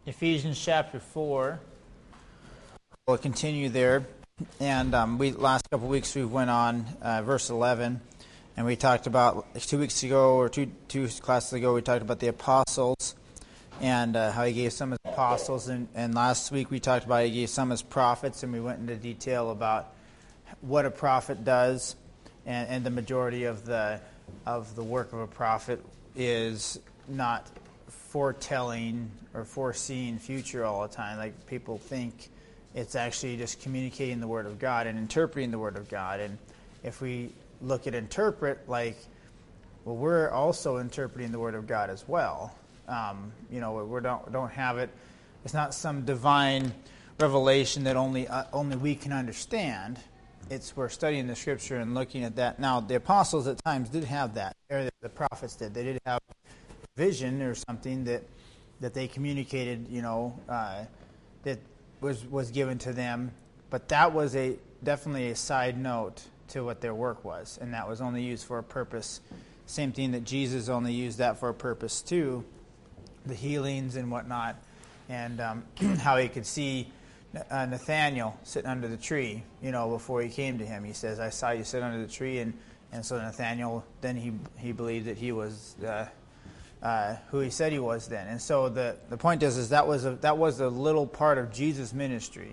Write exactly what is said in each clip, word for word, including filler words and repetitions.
Ephesians chapter four. We'll continue there. And um, we last couple of weeks we went on uh, verse eleven, and we talked about two weeks ago or two two classes ago we talked about the apostles and uh, how he gave some as apostles, and, and last week we talked about how he gave some as prophets, and we went into detail about what a prophet does, and, and the majority of the of the work of a prophet is not foretelling or foreseeing future all the time. Like people think it's actually just communicating the Word of God and interpreting the Word of God. And if we look at interpret, like, well, we're also interpreting the Word of God as well. Um, you know, we don't don't have it. It's not some divine revelation that only uh, only we can understand. It's we're studying the Scripture and looking at that. Now, the apostles at times did have that. Or the prophets did. They did have vision or something that that they communicated, you know, uh, that was was given to them, but that was a definitely a side note to what their work was, and that was only used for a purpose. Same thing that Jesus only used that for a purpose too, the healings and whatnot, and um, how he could see uh, Nathaniel sitting under the tree, you know, before he came to him. He says, "I saw you sit under the tree," and and so Nathaniel then he he believed that he was. Uh, Uh, who he said he was then. And so the, the point is, is that was a, that was a little part of Jesus' ministry.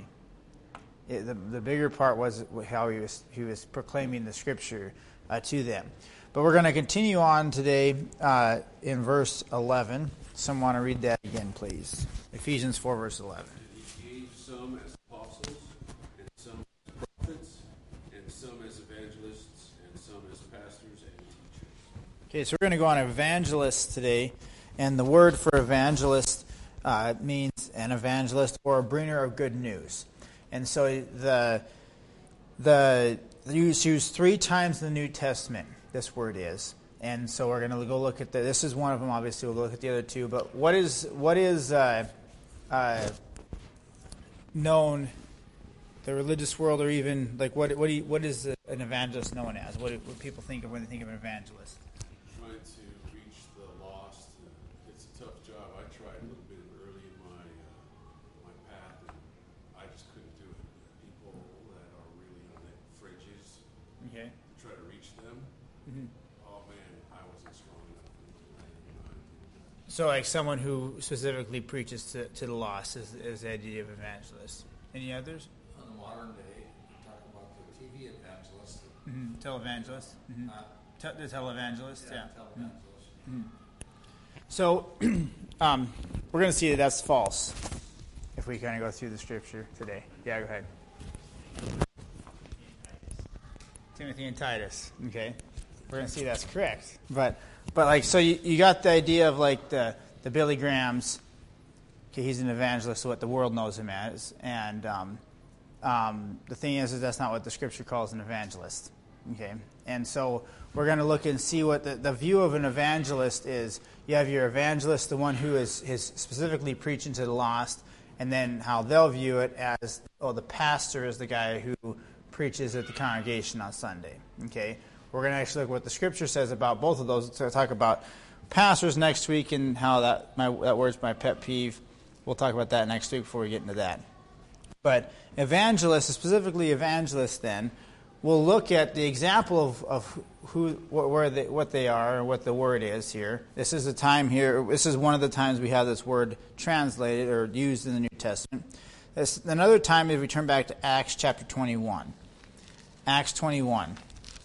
It, the, the bigger part was how he was he was proclaiming the Scripture uh, to them. But we're going to continue on today uh, in verse eleven. Someone want to read that again, please. Ephesians four, verse eleven. And he gave some as apostles, and some as prophets, and some as evangelists, and some as pastors and teachers. Okay, so we're going to go on evangelists today, and the word for evangelist uh, means an evangelist or a bringer of good news. And so the the used used three times in the New Testament, this word is. And so we're going to go look at the, this is one of them, obviously. We'll look at the other two. But what is what is uh, uh, known, the religious world, or even like what what do you, what is an evangelist known as? What do what people think of when they think of an evangelist? Trying to reach the lost. It's a tough job. I tried a little bit early in my uh, my path, and I just couldn't do it. People that are really on the fringes, Okay. try to reach them. Mm-hmm. Oh man, I wasn't strong enough. So, like someone who specifically preaches to, to the lost is, is the idea of evangelist. Any others? In the modern day, we talk about the T V evangelist. Mm-hmm. Televangelist. Mm-hmm. Uh, Te- the televangelist, yeah. yeah. Televangelist. Mm-hmm. So, um, we're going to see that that's false if we kind of go through the Scripture today. Yeah, go ahead. Timothy and Titus. Okay. We're going to see that's correct. But, but like, so you, you got the idea of like the, the Billy Grahams. Okay, he's an evangelist, what the world knows him as. And um, um, the thing is, is that's not what the Scripture calls an evangelist. Okay. And so we're going to look and see what the, the view of an evangelist is. You have your evangelist, the one who is, is specifically preaching to the lost, and then how they'll view it as, oh, the pastor is the guy who preaches at the congregation on Sunday. Okay. We're going to actually look at what the Scripture says about both of those. So talk about pastors next week and how that my that word's my pet peeve. We'll talk about that next week before we get into that. But evangelists, specifically evangelists, then we'll look at the example of, of who where they, what they are and what the word is here. This is a time here. This is one of the times we have this word translated or used in the New Testament. This, another time is we turn back to Acts chapter twenty-one. Acts twenty-one.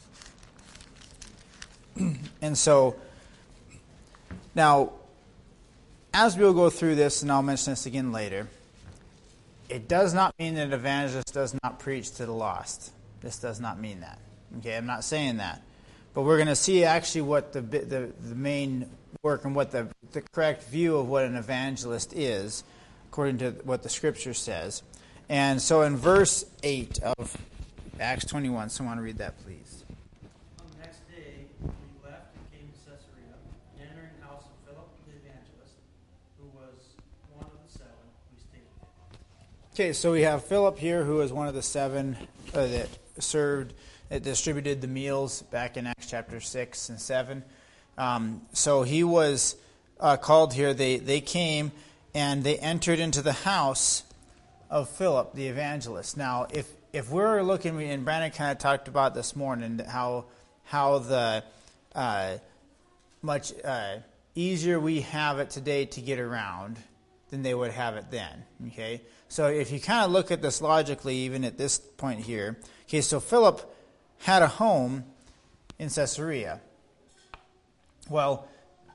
And so, now, as we'll go through this, and I'll mention this again later, it does not mean that an evangelist does not preach to the lost. This does not mean that. Okay, I'm not saying that. But we're going to see actually what the the, the main work and what the, the correct view of what an evangelist is, according to what the Scripture says. And so in verse eight of Acts twenty-one, someone read that, please. Okay, so we have Philip here, who is one of the seven uh, that served, that distributed the meals back in Acts chapter six and seven. Um, so he was uh, called here. They they came, and they entered into the house of Philip the evangelist. Now, if if we're looking, and Brandon kind of talked about this morning, how how the uh, much uh, easier we have it today to get around than they would have it then. Okay, so if you kind of look at this logically, even at this point here, okay, so Philip had a home in Caesarea. Well,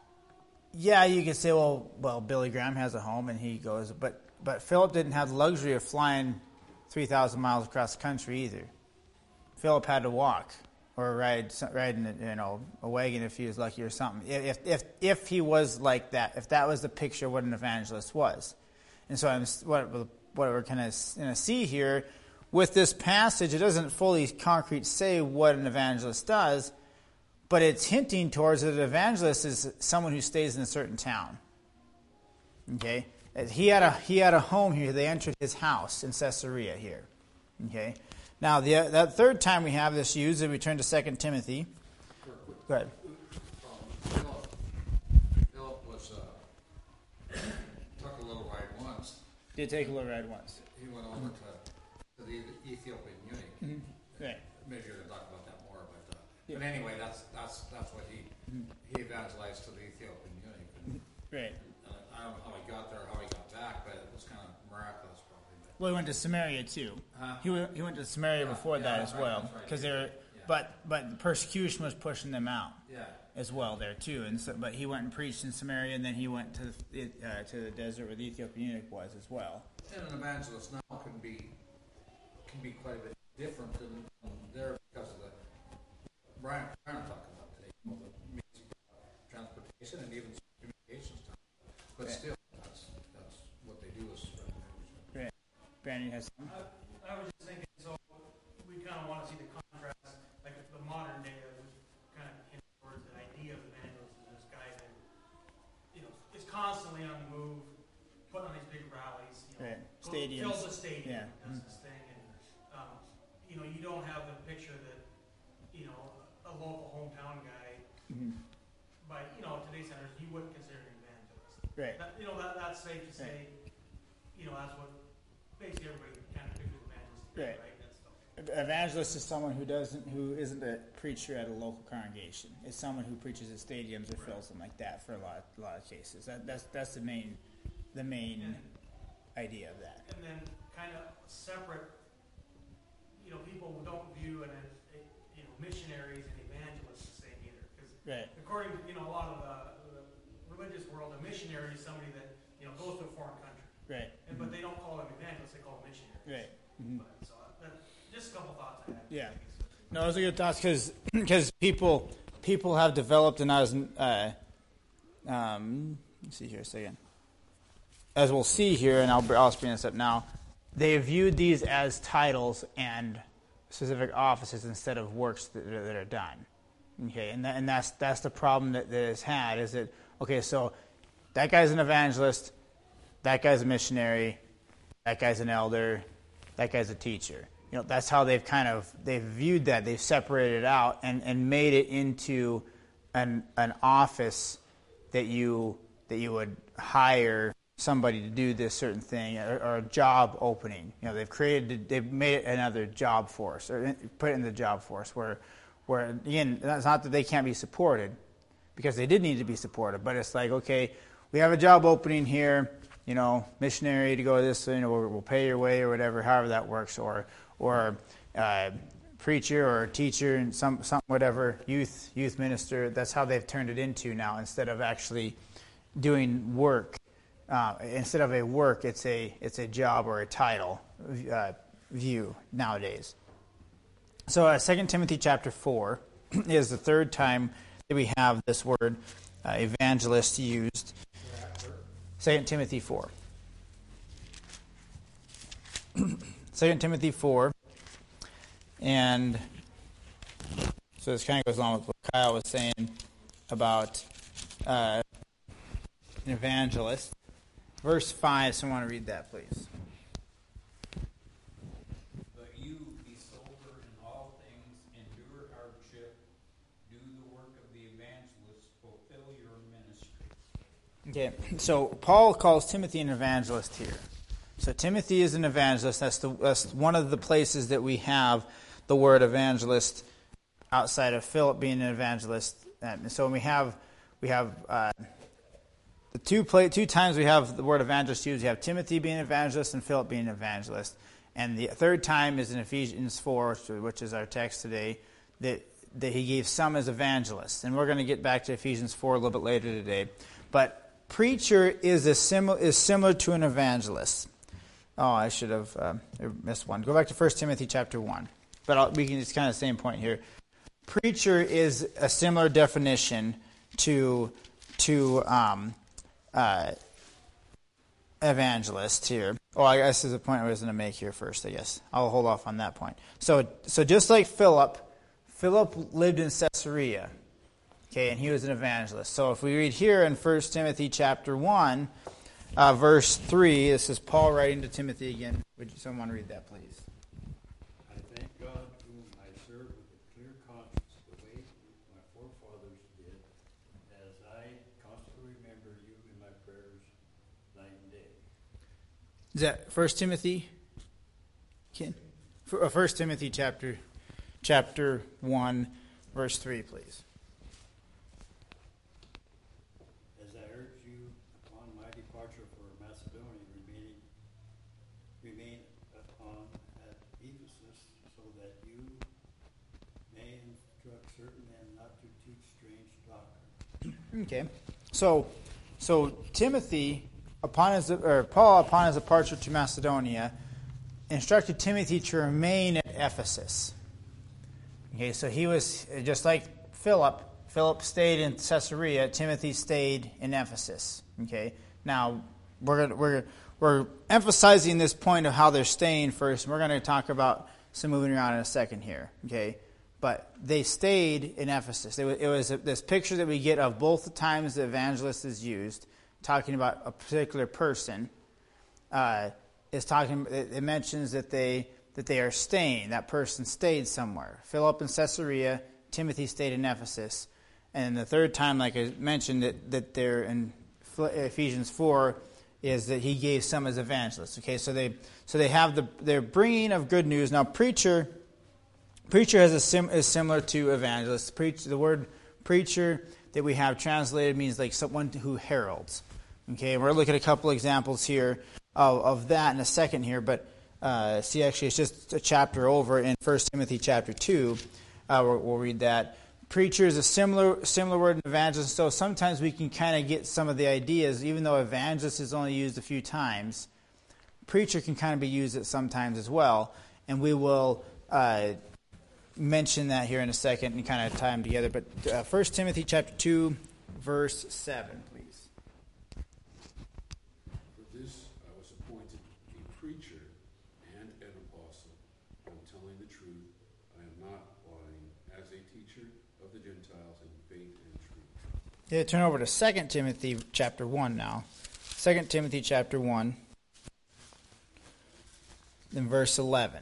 yeah, you could say, well, well, Billy Graham has a home and he goes, but but Philip didn't have the luxury of flying three thousand miles across the country either. Philip had to walk or ride ride in a, you know a wagon if he was lucky or something. If if if he was like that, if that was the picture of what an evangelist was, and so I'm, what what we're kind of going to see here with this passage, it doesn't fully concrete say what an evangelist does. But it's hinting towards that an evangelist is someone who stays in a certain town. Okay, he had a he had a home here. They entered his house in Caesarea here. Okay, now the that third time we have this used, and we turn to Second Timothy. Go ahead. Um, Philip, Philip was uh, took a little ride once. Did take a little ride once. He went over to, to the Ethiopian eunuch. Mm-hmm. Right. Maybe you'll talk about that more, but uh, Yeah. but anyway, that's that's that's what he he evangelized to the Ethiopian eunuch. And, Right. uh, I don't know how he got there, how he got back, but it was kind of miraculous, probably. But, Well, he went to Samaria too. Huh? He went, he went to Samaria Yeah, before yeah, that that's as right, well, that's right. because they're but but persecution was pushing them out yeah. as well there too, and so but he went and preached in Samaria, and then he went to the, uh, to the desert where the Ethiopian eunuch was as well. And an evangelist now can be can be quite a bit different than than there because of the Brian Brian talked about today, you know, the means of transportation and even communications time. But Right. still, that's that's what they do is spread the news. Right. Brandon has. I, I was just thinking, so we kind of want to see the contrast, like the modern day that was kind of hinting towards the idea of evangelism, this guy that, you know, is constantly on the move, putting on these big rallies, you know, Right. go- Stadiums. fills a stadium, Yeah. does Mhm. this thing, and, um, you know, you don't have the picture that, you know, a local hometown guy, Mhm. by, you know, today's standards, you wouldn't consider an evangelist. Right. That, you know, that, that's safe to say, you know, that's what basically everybody kind of pictures evangelist, to be, Right. right? That's the, Evangelist is someone who doesn't, who isn't a preacher at a local congregation. It's someone who preaches at stadiums or fills them like that for a lot, a lot of cases. That, that's that's the main, the main And- idea of that. and then kind of separate, you know, people don't view an, a, you know, missionaries and evangelists the same either. Because Right. according to, you know, a lot of the, the religious world, a missionary is somebody that, you know, goes to a foreign country. Right. And, but they don't call them evangelists, they call them missionaries. Right. Mhm. But, so that, just a couple thoughts I had. Yeah. No, those are good thoughts because people people have developed, and as uh, um, let's see here a second. As we'll see here, and I'll I'll bring this up now. They viewed these as titles and specific offices instead of works that are, that are done. Okay, and that, and that's that's the problem that, that it's had is that okay, so that guy's an evangelist, that guy's a missionary, that guy's an elder, that guy's a teacher. You know, that's how they've kind of they've viewed that. They've separated it out and, and made it into an an office that you that you would hire somebody to do this certain thing, or, or a job opening. You know, they've created they've made it another job force, or put it in the job force where where again, that's not that they can't be supported, because they did need to be supported, but it's like, okay, we have a job opening here, you know, missionary to go to this, you know, we'll, we'll pay your way or whatever, however that works, or or uh, preacher or teacher and some, some whatever, youth youth minister. That's how they've turned it into now, instead of actually doing work. Uh, instead of a work, it's a it's a job or a title uh, view nowadays. So uh, Second Timothy chapter four is the third time that we have this word uh, evangelist used. Second Timothy four. Second Timothy four, and so this kind of goes along with what Kyle was saying about uh, an evangelist. Verse five, someone want to read that, please. But you be sober in all things, endure hardship, do the work of the evangelist, fulfill your ministry. Okay, so Paul calls Timothy an evangelist here. So Timothy is an evangelist. That's, the, that's one of the places that we have the word evangelist outside of Philip being an evangelist. And so we have we have uh, the two play, two times we have the word evangelist used. We have Timothy being an evangelist and Philip being an evangelist. And the third time is in Ephesians four, which is our text today, that, that he gave some as evangelists. And we're going to get back to Ephesians four a little bit later today. But preacher is a similar is similar to an evangelist. Oh, I should have uh, missed one. Go back to First Timothy chapter one. But I'll, we can. It's kind of the same point here. Preacher is a similar definition to to um, uh, evangelist here. Oh, I guess there's a point I was going to make here first. I guess I'll hold off on that point. So, so just like Philip, Philip lived in Caesarea. Okay, and he was an evangelist. So if we read here in First Timothy chapter one, uh, verse three, this is Paul writing to Timothy again. Would you, someone read that, please? I thank God whom I serve with a clear conscience, the way my forefathers did, as I constantly remember you in my prayers night and day. Is that First Timothy? Ken? First Timothy chapter chapter one, verse three, please. As I urge you upon my departure for Macedonia, remaining remain upon at Ephesus, so that you may instruct certain men not to teach strange doctrine. Okay, so so Timothy, upon his or Paul, upon his departure to Macedonia, instructed Timothy to remain at Ephesus. Okay, so he was just like Philip. Philip stayed in Caesarea. Timothy stayed in Ephesus. Okay, now we're we're we're emphasizing this point of how they're staying first. And we're going to talk about some moving around in a second here. Okay, but they stayed in Ephesus. It was, it was this picture that we get of both the times the evangelist is used, talking about a particular person. Uh, is talking. It, it mentions that they. that they are staying. That person stayed somewhere. Philip in Caesarea, Timothy stayed in Ephesus. And the third time, like I mentioned, that, that they're in Ephesians four, is that he gave some as evangelists. Okay, so they so they have the their bringing of good news. Now, preacher, preacher has a sim, is similar to evangelist. Preach the word preacher that we have translated means like someone who heralds. Okay, we're looking at a couple examples here of, of that in a second here, but. Uh, see, actually, it's just a chapter over in First Timothy chapter two. Uh, we'll, we'll read that. Preacher is a similar similar word in evangelist, so sometimes we can kind of get some of the ideas, even though evangelist is only used a few times. Preacher can kind of be used at sometimes as well, and we will uh, mention that here in a second and kind of tie them together. But uh, First Timothy chapter two, verse seven, please. For this I was appointed a preacher and an apostle. I'm telling the truth. I am not lying, as a teacher of the Gentiles in faith and truth. Yeah, turn over to Second Timothy chapter one now. Second Timothy chapter one, in verse eleven.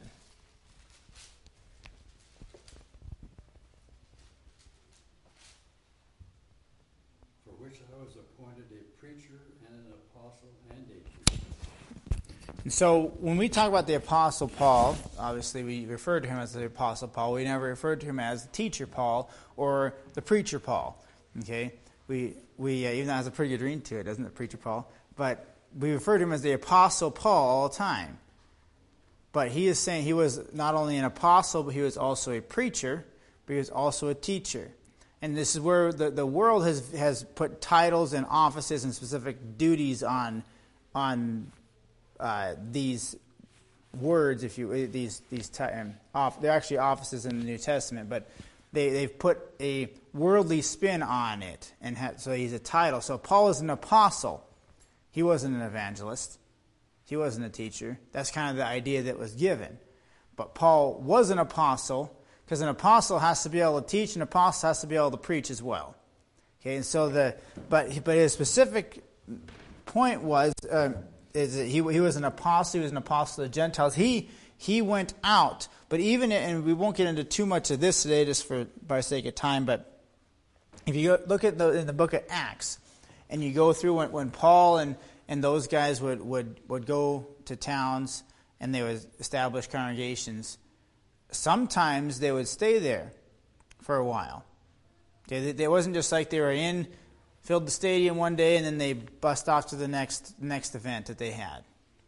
For which I was appointed a preacher and an apostle and a teacher. And so when we talk about the Apostle Paul, obviously we refer to him as the Apostle Paul. We never referred to him as the teacher Paul or the preacher Paul. Okay, we we uh, even though it has a pretty good ring to it, doesn't it, preacher Paul? But we refer to him as the Apostle Paul all the time. But he is saying he was not only an apostle, but he was also a preacher, but he was also a teacher. And this is where the, the world has has put titles and offices and specific duties on on uh, these words, if you these these um, off, they're actually offices in the New Testament, but they they've put a worldly spin on it, and ha- so he's a title. So Paul is an apostle. He wasn't an evangelist. He wasn't a teacher. That's kind of the idea that was given. But Paul was an apostle, because an apostle has to be able to teach, an apostle has to be able to preach as well. Okay, and so the but but his specific point was uh, is that he he was an apostle. He was an apostle to the Gentiles. He he went out, but even and we won't get into too much of this today, just for by sake of time. But if you look at the in the book of Acts, and you go through when, when Paul and, and those guys would, would, would go to towns and they would establish congregations, sometimes they would stay there for a while. Okay, it wasn't just like they were in, filled the stadium one day, and then they bust off to the next next event that they had.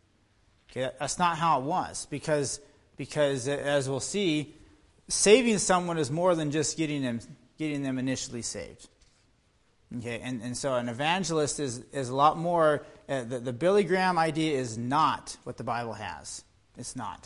Okay, that's not how it was, because because as we'll see, saving someone is more than just getting them getting them initially saved. Okay, and, and so an evangelist is, is a lot more. Uh, the, the Billy Graham idea is not what the Bible has. It's not.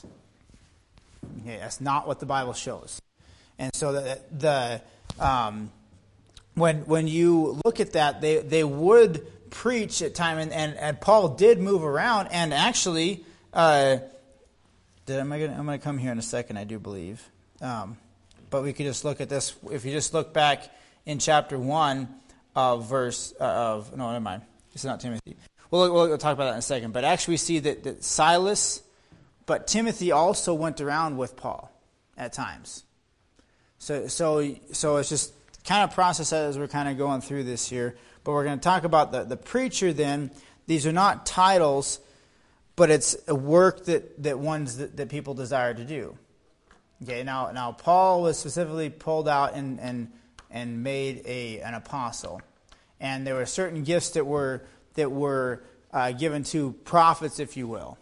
Okay, that's not what the Bible shows. And so the, the um, when when you look at that, they, they would preach at time, and, and, and Paul did move around, and actually, uh, did, am I gonna, I'm going to come here in a second, I do believe. Um, but we could just look at this. If you just look back in chapter one of verse uh, of no, never mind. It's not Timothy. We'll, we'll talk about that in a second. But actually, we see that, that Silas, but Timothy also went around with Paul at times. So, so, so it's just kind of process that as we're kind of going through this here. But we're going to talk about the, the preacher then. These are not titles, but it's a work that, that ones that, that people desire to do. Okay, now now Paul was specifically pulled out and and, and made a an apostle. And there were certain gifts that were that were uh, given to prophets, if you will.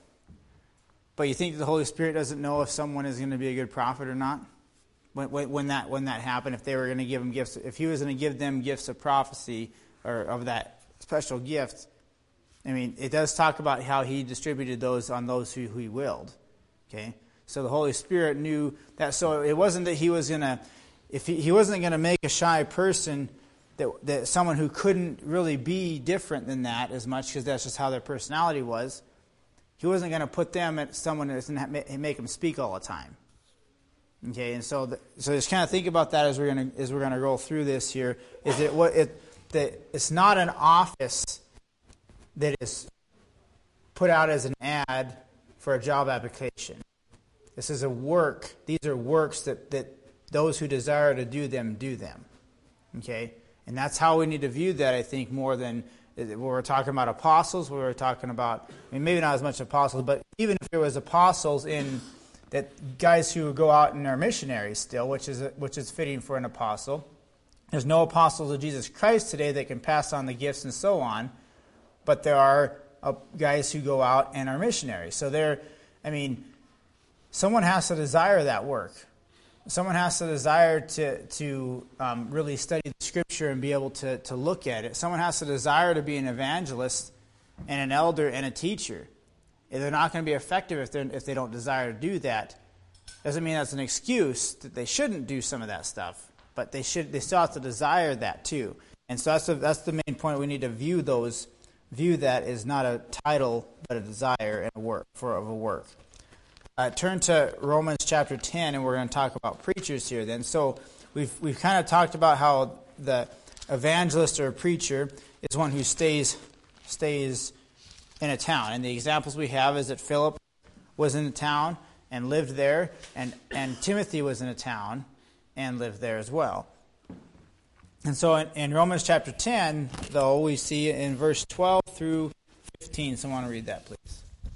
But you think the Holy Spirit doesn't know if someone is going to be a good prophet or not? When, when, when that when that happened, if they were going to give them gifts, if he was going to give them gifts of prophecy or of that special gift, I mean, it does talk about how he distributed those on those who, who he willed. Okay, so the Holy Spirit knew that. So it wasn't that he was going to, if he, he wasn't going to make a shy person that that someone who couldn't really be different than that as much, because that's just how their personality was. He wasn't going to put them at someone that doesn't make them speak all the time. Okay, and so the, so just kind of think about that as we're going to as we're going to roll through this here. Is it what it that it's not an office that is put out as an ad for a job application. This is a work. These are works that, that those who desire to do them do them. Okay, and that's how we need to view that. I think more than when we're talking about apostles, when we're talking about, I mean, maybe not as much apostles, but even if there was apostles in that guys who go out and are missionaries still, which is which is fitting for an apostle. There's no apostles of Jesus Christ today that can pass on the gifts and so on, but there are uh, guys who go out and are missionaries. So they're, I mean, someone has to desire that work. Someone has to desire to to um, really study the Scripture and be able to to look at it. Someone has to desire to be an evangelist and an elder and a teacher. They're not going to be effective if, if they don't desire to do that. Doesn't mean that's an excuse that they shouldn't do some of that stuff, but they should. They still have to desire that too. And so that's the, that's the main point. We need to view those, view that as not a title, but a desire and a work for of a work. Uh, turn to Romans chapter ten, and we're going to talk about preachers here. Then, so we've we've kind of talked about how the evangelist or a preacher is one who stays stays. in a town. And the examples we have is that Philip was in a town and lived there, and, and Timothy was in a town and lived there as well. And so in, in Romans chapter ten, though, we see in verse twelve through fifteen. Someone read that, please.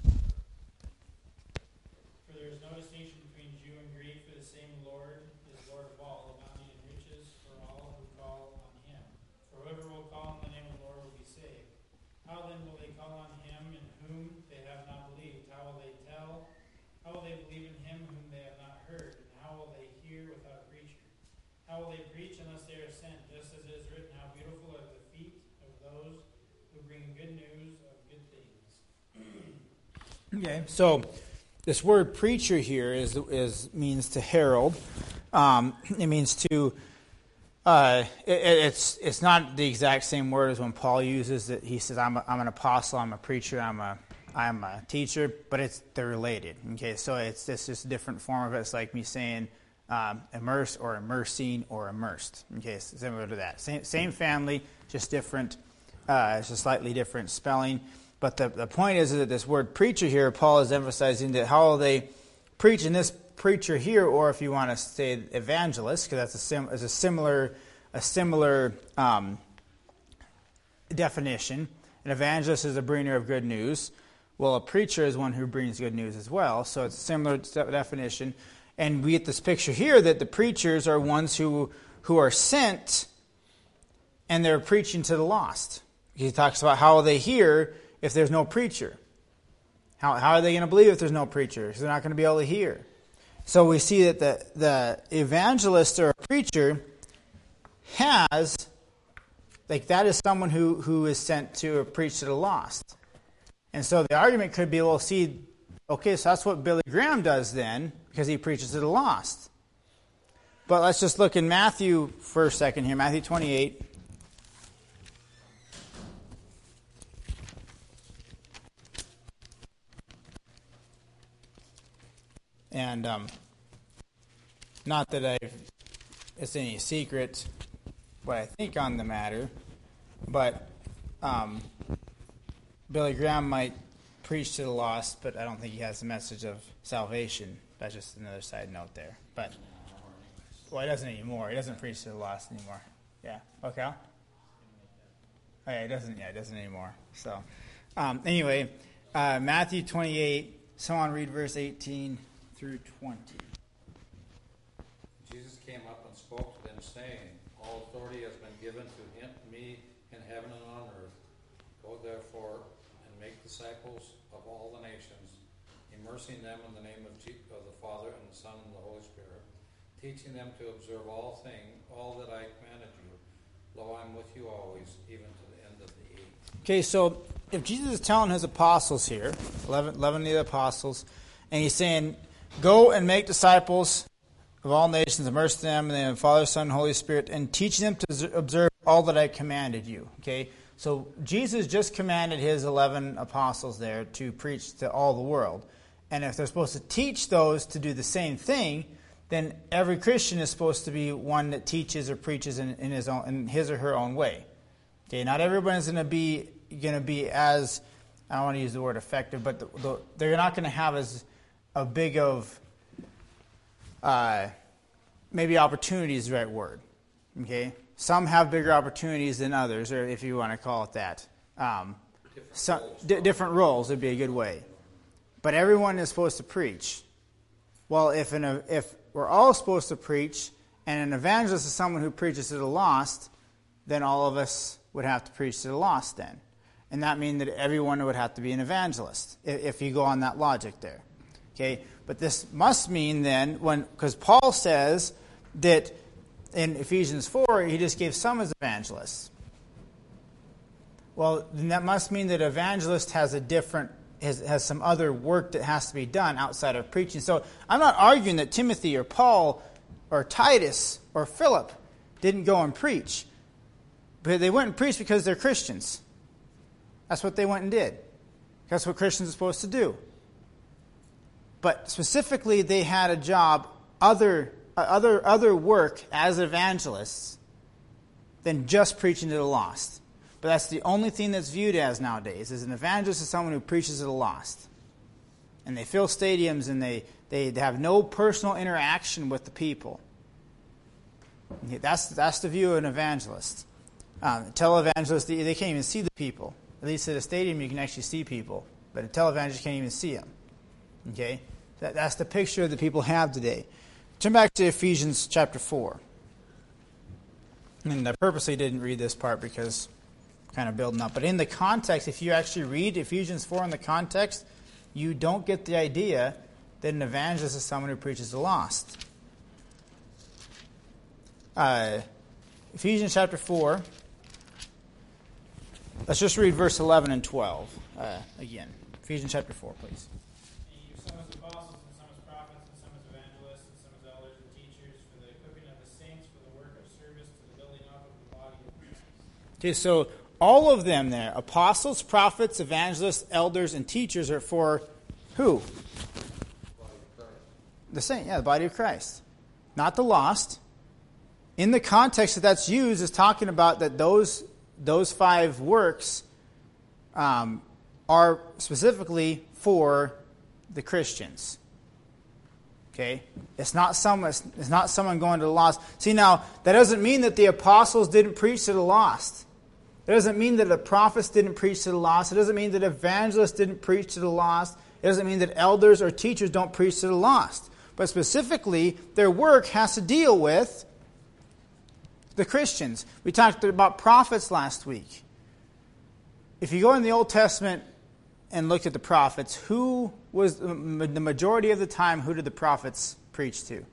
For there is no distinction between Jew and Greek, for the same Lord is Lord of all, abounding in riches for all who call on him. For whoever will call on the name of the Lord will be saved. How then will they call on him in whom they have not believed? How will they tell? How will they believe in him whom they have not heard? And how will they hear without a preacher? How will they preach unless they are sent? Just as it is written, how beautiful are the feet of those who bring good news of good things. Okay, so this word preacher here is is means to herald. Um, it means to. Uh, it, it's it's not the exact same word as when Paul uses it. He says, "I'm a, I'm an apostle, I'm a preacher, I'm a I'm a teacher," but it's they're related. Okay, so it's it's just a different form of it. It's like me saying um, immerse or immersing or immersed. Okay, it's similar to that. Same same family, just different. Uh, it's a slightly different spelling. But the the point is that this word preacher here, Paul is emphasizing that how will they preach in this preacher here, or if you want to say evangelist, because that's a sim, is a similar a similar um, definition. An evangelist is a bringer of good news. Well, a preacher is one who brings good news as well. So it's a similar definition. And we get this picture here that the preachers are ones who, who are sent and they're preaching to the lost. He talks about how will they hear if there's no preacher. How, how are they going to believe if there's no preacher? Because they're not going to be able to hear. So we see that the, the evangelist or a preacher has, like that is someone who, who is sent to preach to the lost. And so the argument could be, well, see, okay, so that's what Billy Graham does then, because he preaches to the lost. But let's just look in Matthew for a second here, Matthew twenty-eight. And um, not that I've, it's any secret what I think on the matter, but um, Billy Graham might preach to the lost, but I don't think he has the message of salvation. That's just another side note there. But well, he doesn't anymore. He doesn't preach to the lost anymore. Yeah. Okay. Oh yeah, he doesn't. Yeah, he doesn't anymore. So um, anyway, uh, Matthew twenty-eight. Someone read verse eighteen through twenty. Jesus came up and spoke to them, saying, "All authority has been given to him, me in heaven and on earth. Go therefore and make disciples of all the nations, immersing them in the name of, G- of the Father and the Son and the Holy Spirit, teaching them to observe all things, all that I commanded you. Lo, I'm with you always, even to the end of the age." Okay, so if Jesus is telling his apostles here, eleven, eleven of the apostles, and he's saying, go and make disciples of all nations, immerse them in the name of the Father, Son, and Holy Spirit, and teach them to observe all that I commanded you. Okay, so Jesus just commanded his eleven apostles there to preach to all the world. And if they're supposed to teach those to do the same thing, then every Christian is supposed to be one that teaches or preaches in, in his own, in his or her own way. Okay, not everyone's going to be going to be as, I don't want to use the word effective, but the, the, they're not going to have as a big of, uh, maybe opportunity is the right word. Okay, some have bigger opportunities than others, or if you want to call it that. Um, Different some, roles. d- different roles would be a good way. But everyone is supposed to preach. Well, if an, if we're all supposed to preach, and an evangelist is someone who preaches to the lost, then all of us would have to preach to the lost then. And that means that everyone would have to be an evangelist, if, if you go on that logic there. Okay, but this must mean then, when because Paul says that in Ephesians four, he just gave some as evangelists. Well, then that must mean that evangelist has a different, has, has some other work that has to be done outside of preaching. So I'm not arguing that Timothy or Paul or Titus or Philip didn't go and preach. But they went and preached because they're Christians. That's what they went and did. That's what Christians are supposed to do. But specifically, they had a job, other other other work as evangelists than just preaching to the lost. But that's the only thing that's viewed as nowadays, is an evangelist is someone who preaches to the lost. And they fill stadiums and they, they have no personal interaction with the people. That's, that's the view of an evangelist. Um, televangelists, they, they can't even see the people. At least at a stadium you can actually see people. But a televangelist can't even see them. Okay? That, that's the picture that people have today. Turn back to Ephesians chapter four. And I purposely didn't read this part because kind of building up. But in the context, if you actually read Ephesians four in the context, you don't get the idea that an evangelist is someone who preaches the lost. Uh, Ephesians chapter four. Let's just read verse eleven and twelve uh, again. Ephesians chapter four, please. And you some as apostles, and some as prophets, and some as evangelists, and some as elders and teachers, for the equipping of the saints, for the work of service, to the building up of the body of Christ. Okay, so all of them there, apostles, prophets, evangelists, elders, and teachers are for who? The saint, yeah, the body of Christ. Not the lost. In the context that that's used is talking about that those those five works um, are specifically for the Christians. Okay, it's not someone. It's not someone going to the lost. See, now that doesn't mean that the apostles didn't preach to the lost. It doesn't mean that the prophets didn't preach to the lost. It doesn't mean that evangelists didn't preach to the lost. It doesn't mean that elders or teachers don't preach to the lost. But specifically, their work has to deal with the Christians. We talked about prophets last week. If you go in the Old Testament and look at the prophets, who was the majority of the time, who did the prophets preach to?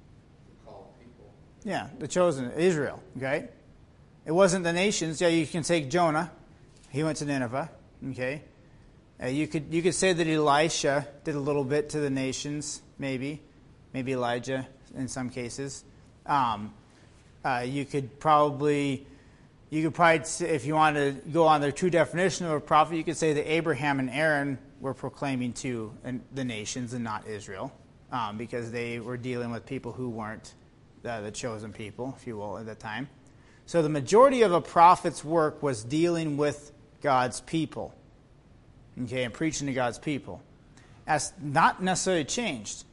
Called people. Yeah, the chosen, Israel, okay? It wasn't the nations. Yeah, you can take Jonah. He went to Nineveh, okay? Uh, you could you could say that Elisha did a little bit to the nations, maybe. Maybe Elijah in some cases. Um, uh, you could probably, you could probably, say, if you want to go on the true definition of a prophet, you could say that Abraham and Aaron were proclaiming to the nations and not Israel, um, because they were dealing with people who weren't uh, the chosen people, if you will, at that time. So the majority of a prophet's work was dealing with God's people, okay, and preaching to God's people. That's not necessarily changed.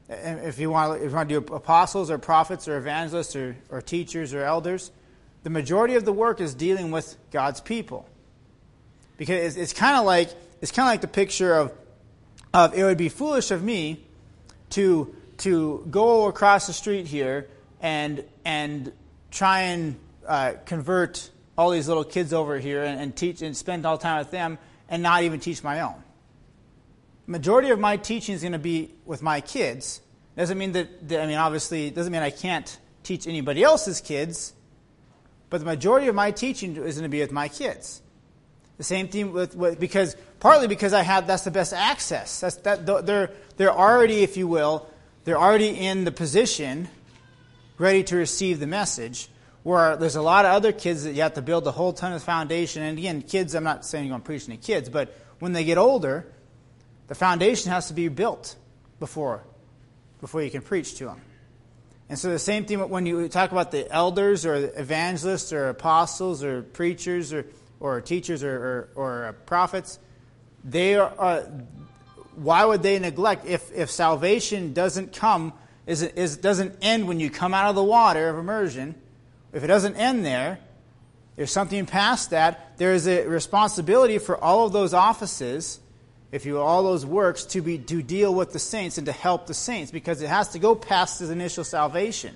If you want, if you want to do apostles or prophets or evangelists or, or teachers or elders, the majority of the work is dealing with God's people. Because it's, it's kind of like it's kind of like the picture of of it would be foolish of me to to go across the street here and and try and uh, convert all these little kids over here and, and teach and spend all the time with them and not even teach my own. Majority of my teaching is going to be with my kids. Doesn't mean that, that I mean, obviously, it doesn't mean I can't teach anybody else's kids, but the majority of my teaching is going to be with my kids. The same thing with, with because partly because I have that's the best access. That's that they're they're already, if you will, they're already in the position, ready to receive the message. Where there's a lot of other kids that you have to build a whole ton of foundation. And again, kids, I'm not saying you're going to preach to kids, but when they get older, the foundation has to be built before, before you can preach to them. And so the same thing when you talk about the elders or the evangelists or apostles or preachers or, or teachers or, or, or prophets, they are. Uh, why would they neglect if if salvation doesn't come is is doesn't end when you come out of the water of immersion? If it doesn't end there, there's something past that. There is a responsibility for all of those offices, if you all those works, to be to deal with the saints and to help the saints, because it has to go past the initial salvation.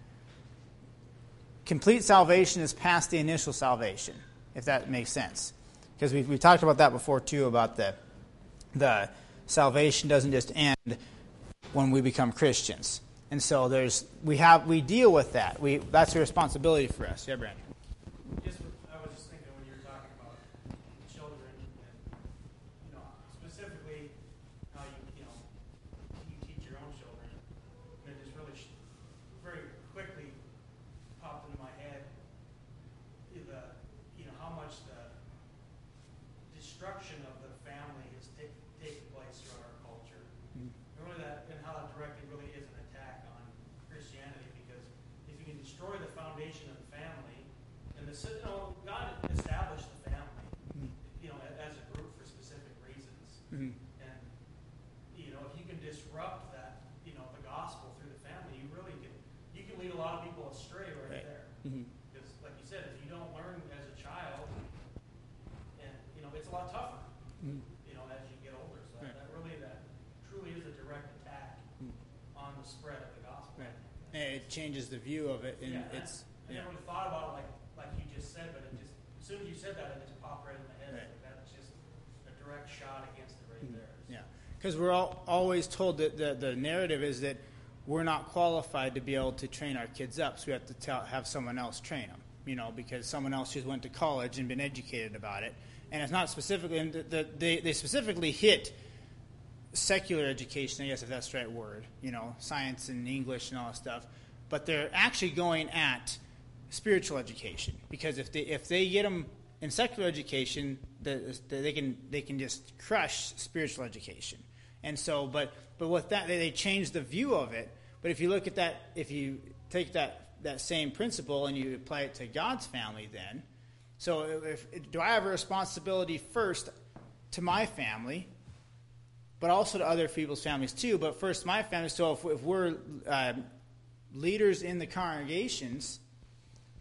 Complete salvation is past the initial salvation, if that makes sense. Because we we talked about that before too, about the the salvation doesn't just end when we become Christians. And so there's we have we deal with that. We that's a responsibility for us. Yeah, Brandon. Just, I was just thinking when you were talking about children, and you know, specifically how you you know you teach your own children, and it just really sh- very quickly popped into my head the you know how much the destruction of the family has take, taken place throughout our culture. Mm-hmm. Really that, and how that directly really is an attack on Christianity, because if you can destroy the foundation of the family, and the you know, God established the family, mm-hmm. you know, as a group for specific reasons, mm-hmm. and you know, if you can disrupt that, you know, the gospel through the family, you really can you can lead a lot of people astray right, right. there. Mm-hmm. Because, like you said, if you don't learn as a child, and you know, it's a lot tougher, mm-hmm. you know, as you get older. So right. that, that really that truly is a direct attack mm-hmm. on the spread of the gospel. Right. And it changes the view of it, and yeah, it's. I, I never really thought about it like like you just said, but it just as soon as you said that, it just popped right in my head. Right. Like that's just a direct shot against it right mm-hmm. there. So. Yeah, because we're all, always told that the, the narrative is that we're not qualified to be able to train our kids up, so we have to tell, have someone else train them. You know, because someone else just went to college and been educated about it, and it's not specifically. And the, the, they they specifically hit secular education, I guess if that's the right word. You know, science and English and all that stuff. But they're actually going at spiritual education, because if they if they get them in secular education, the, the, they can they can just crush spiritual education. And so, but but with that, they, they change the view of it. But if you look at that, if you take that that same principle and you apply it to God's family, then so if, do I have a responsibility first to my family, but also to other people's families too? But first, my family. So if, if we're uh, leaders in the congregations,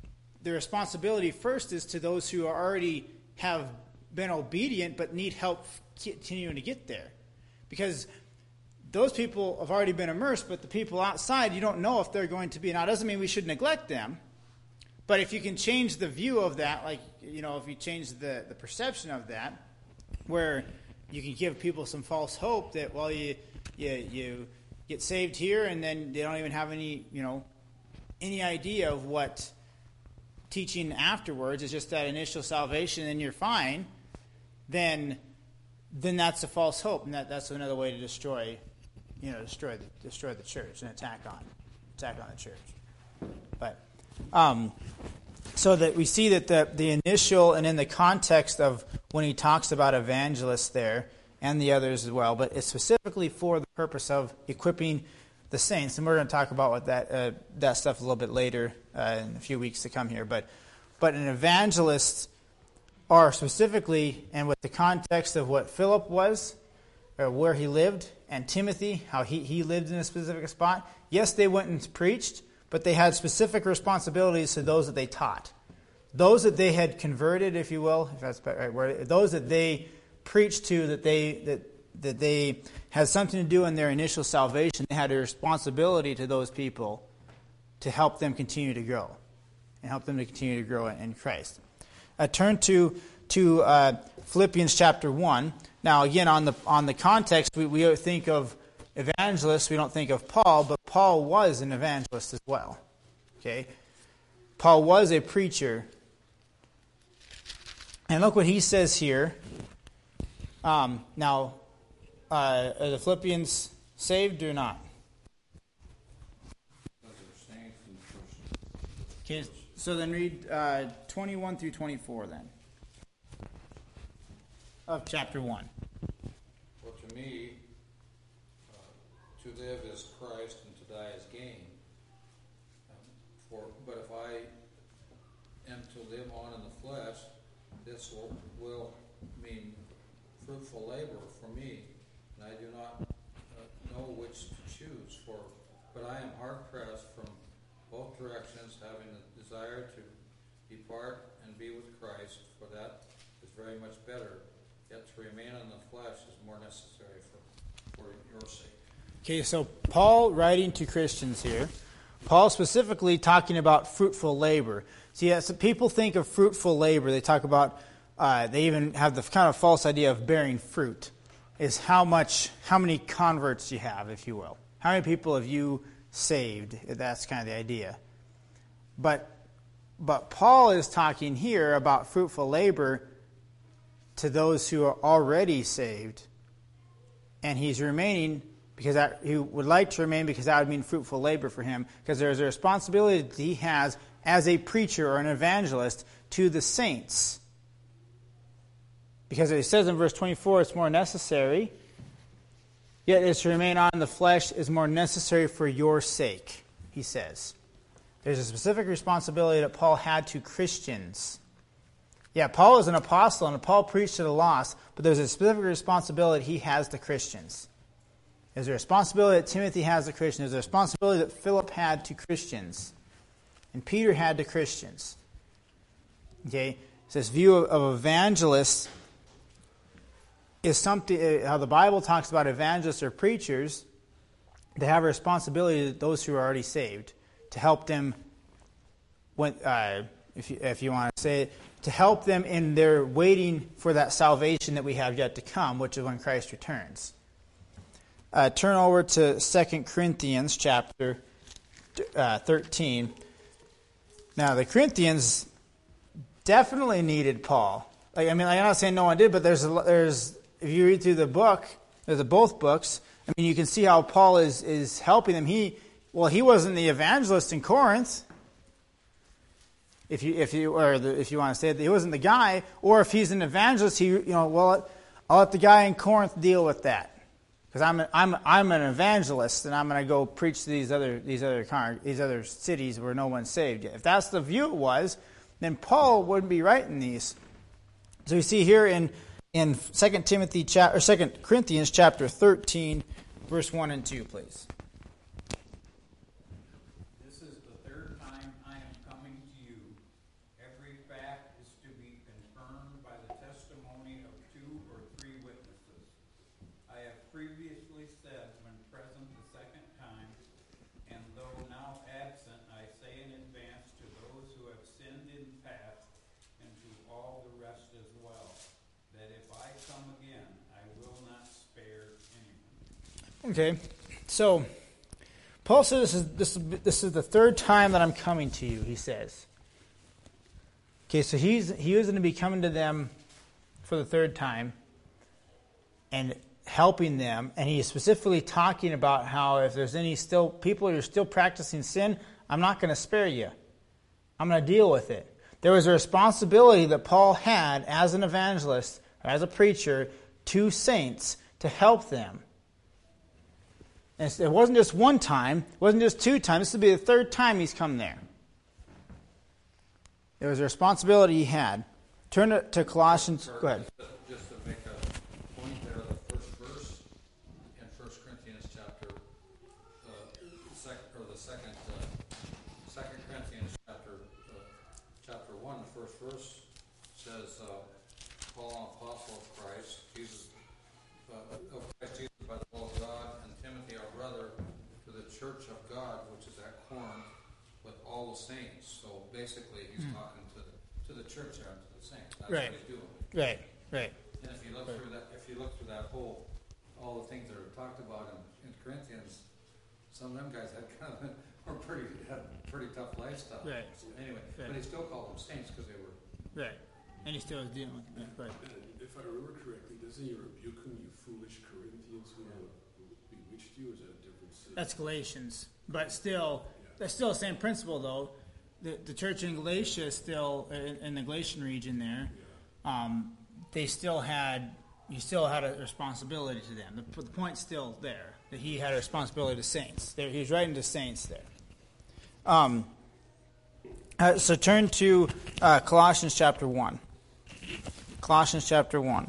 the responsibility first is to those who already have been obedient but need help continuing to get there. Because those people have already been immersed, but the people outside, you don't know if they're going to be. Now, it doesn't mean we should neglect them, but if you can change the view of that, like, you know, if you change the, the perception of that, where you can give people some false hope that, well, you, you, you get saved here and then they don't even have any, you know, any idea of what teaching afterwards is, just that initial salvation and you're fine, then then that's a false hope, and that, that's another way to destroy, you know, destroy the, destroy the church and attack on attack on the church. But um, so that we see that the the initial, and in the context of when he talks about evangelists there and the others as well, but it's specifically for the purpose of equipping the saints, and we're going to talk about what that uh, that stuff a little bit later uh, in a few weeks to come here. But but an evangelist are specifically, and with the context of what Philip was, or where he lived, and Timothy, how he, he lived in a specific spot. Yes, they went and preached, but they had specific responsibilities to those that they taught. Those that they had converted, if you will, if that's the right word, those that they preached to, that they that that they had something to do in their initial salvation, they had a responsibility to those people to help them continue to grow, and help them to continue to grow in Christ. Uh, turn to to uh, Philippians chapter one. Now, again, on the on the context, we, we think of evangelists. We don't think of Paul, but Paul was an evangelist as well. Okay, Paul was a preacher, and look what he says here. Um, now, uh, are the Philippians saved or not? Okay. So then read uh, twenty-one through twenty-four then, of chapter one. For to me, uh, to live is Christ and to die is gain. Um, for, but if I am to live on in the flesh, this will, will mean fruitful labor for me, and I do not uh, know which to choose. For, but I am hard pressed from both directions, having a desire to depart and be with Christ, for that is very much better. Yet to remain in the flesh is more necessary for, for your sake. Okay, so Paul writing to Christians here, Paul specifically talking about fruitful labor. See, as people think of fruitful labor, they talk about, uh, they even have the kind of false idea of bearing fruit, is how much, how many converts you have, if you will. How many people have you saved? That's kind of the idea. But but Paul is talking here about fruitful labor to those who are already saved, and he's remaining because that, he would like to remain because that would mean fruitful labor for him, because there's a responsibility that he has as a preacher or an evangelist to the saints. Because it says in verse twenty-four, it's more necessary. Yet is to remain on in the flesh is more necessary for your sake, he says. There's a specific responsibility that Paul had to Christians. Yeah, Paul is an apostle, and Paul preached to the lost, but there's a specific responsibility he has to Christians. There's a responsibility that Timothy has to Christians. There's a responsibility that Philip had to Christians, and Peter had to Christians. Okay, it's this view of, of evangelists is something, how the Bible talks about evangelists or preachers. They have a responsibility to those who are already saved, to help them, when, uh, if you, if you want to say it, to help them in their waiting for that salvation that we have yet to come, which is when Christ returns. Uh, turn over to Second Corinthians chapter uh, thirteen. Now, the Corinthians definitely needed Paul. Like, I mean, I'm not saying no one did, but there's a, there's if you read through the book, there's a, both books. I mean, you can see how Paul is is helping them. He well, he wasn't the evangelist in Corinth. If you if you or the, if you want to say it, he wasn't the guy. Or if he's an evangelist, he you know well, I'll let the guy in Corinth deal with that, because I'm a, I'm I'm an evangelist, and I'm going to go preach to these other these other these other cities where no one's saved yet. If that's the view it was, then Paul wouldn't be writing these. So you see here in in Second Timothy chapter or Second Corinthians chapter thirteen, verse one and two, please. This is the third time I am coming to you, Okay, so Paul says this is, this, is, this is the third time that I'm coming to you, he says. Okay, so he's he is going to be coming to them for the third time and helping them, and he's specifically talking about how if there's any still people who are still practicing sin, I'm not going to spare you. I'm going to deal with it. There was a responsibility that Paul had as an evangelist, or as a preacher, to saints to help them. And it wasn't just one time, it wasn't just two times, this would be the third time he's come there. There was a responsibility he had. Turn to, to Colossians. Go ahead. Just to make a point there, the first verse in First Corinthians chapter, uh, sec, or the second, uh, Second Corinthians chapter, uh, chapter one, the first verse says, uh, Paul, an apostle of Christ, Jesus, uh, of Christ Jesus by the will of God, and Timothy, our brother, to the church of God, which is at Corinth, with all the saints. So basically, he's mm. talking to the, to the church there and to the saints. That's right. what he's doing. Right, right. And if you look right. through that, if you look through that whole, all the things that are talked about in, in Corinthians, some of them guys had kind of were pretty had a pretty tough lifestyle. Right. So anyway, right. but he still called them saints because they were right. And he still was dealing with them. Right. And if I remember correctly, doesn't he rebuke them, you foolish Corinthians who have bewitched you, or is that a different sin? That's Galatians. But still, yeah. that's still the same principle, though. The, the church in Galatia still, in, in the Galatian region there, yeah. um, they still had, you still had a responsibility to them. The, the point's still there, that he had a responsibility to saints. There, he was writing to saints there. Um, uh, so turn to uh, Colossians chapter one. Colossians chapter one.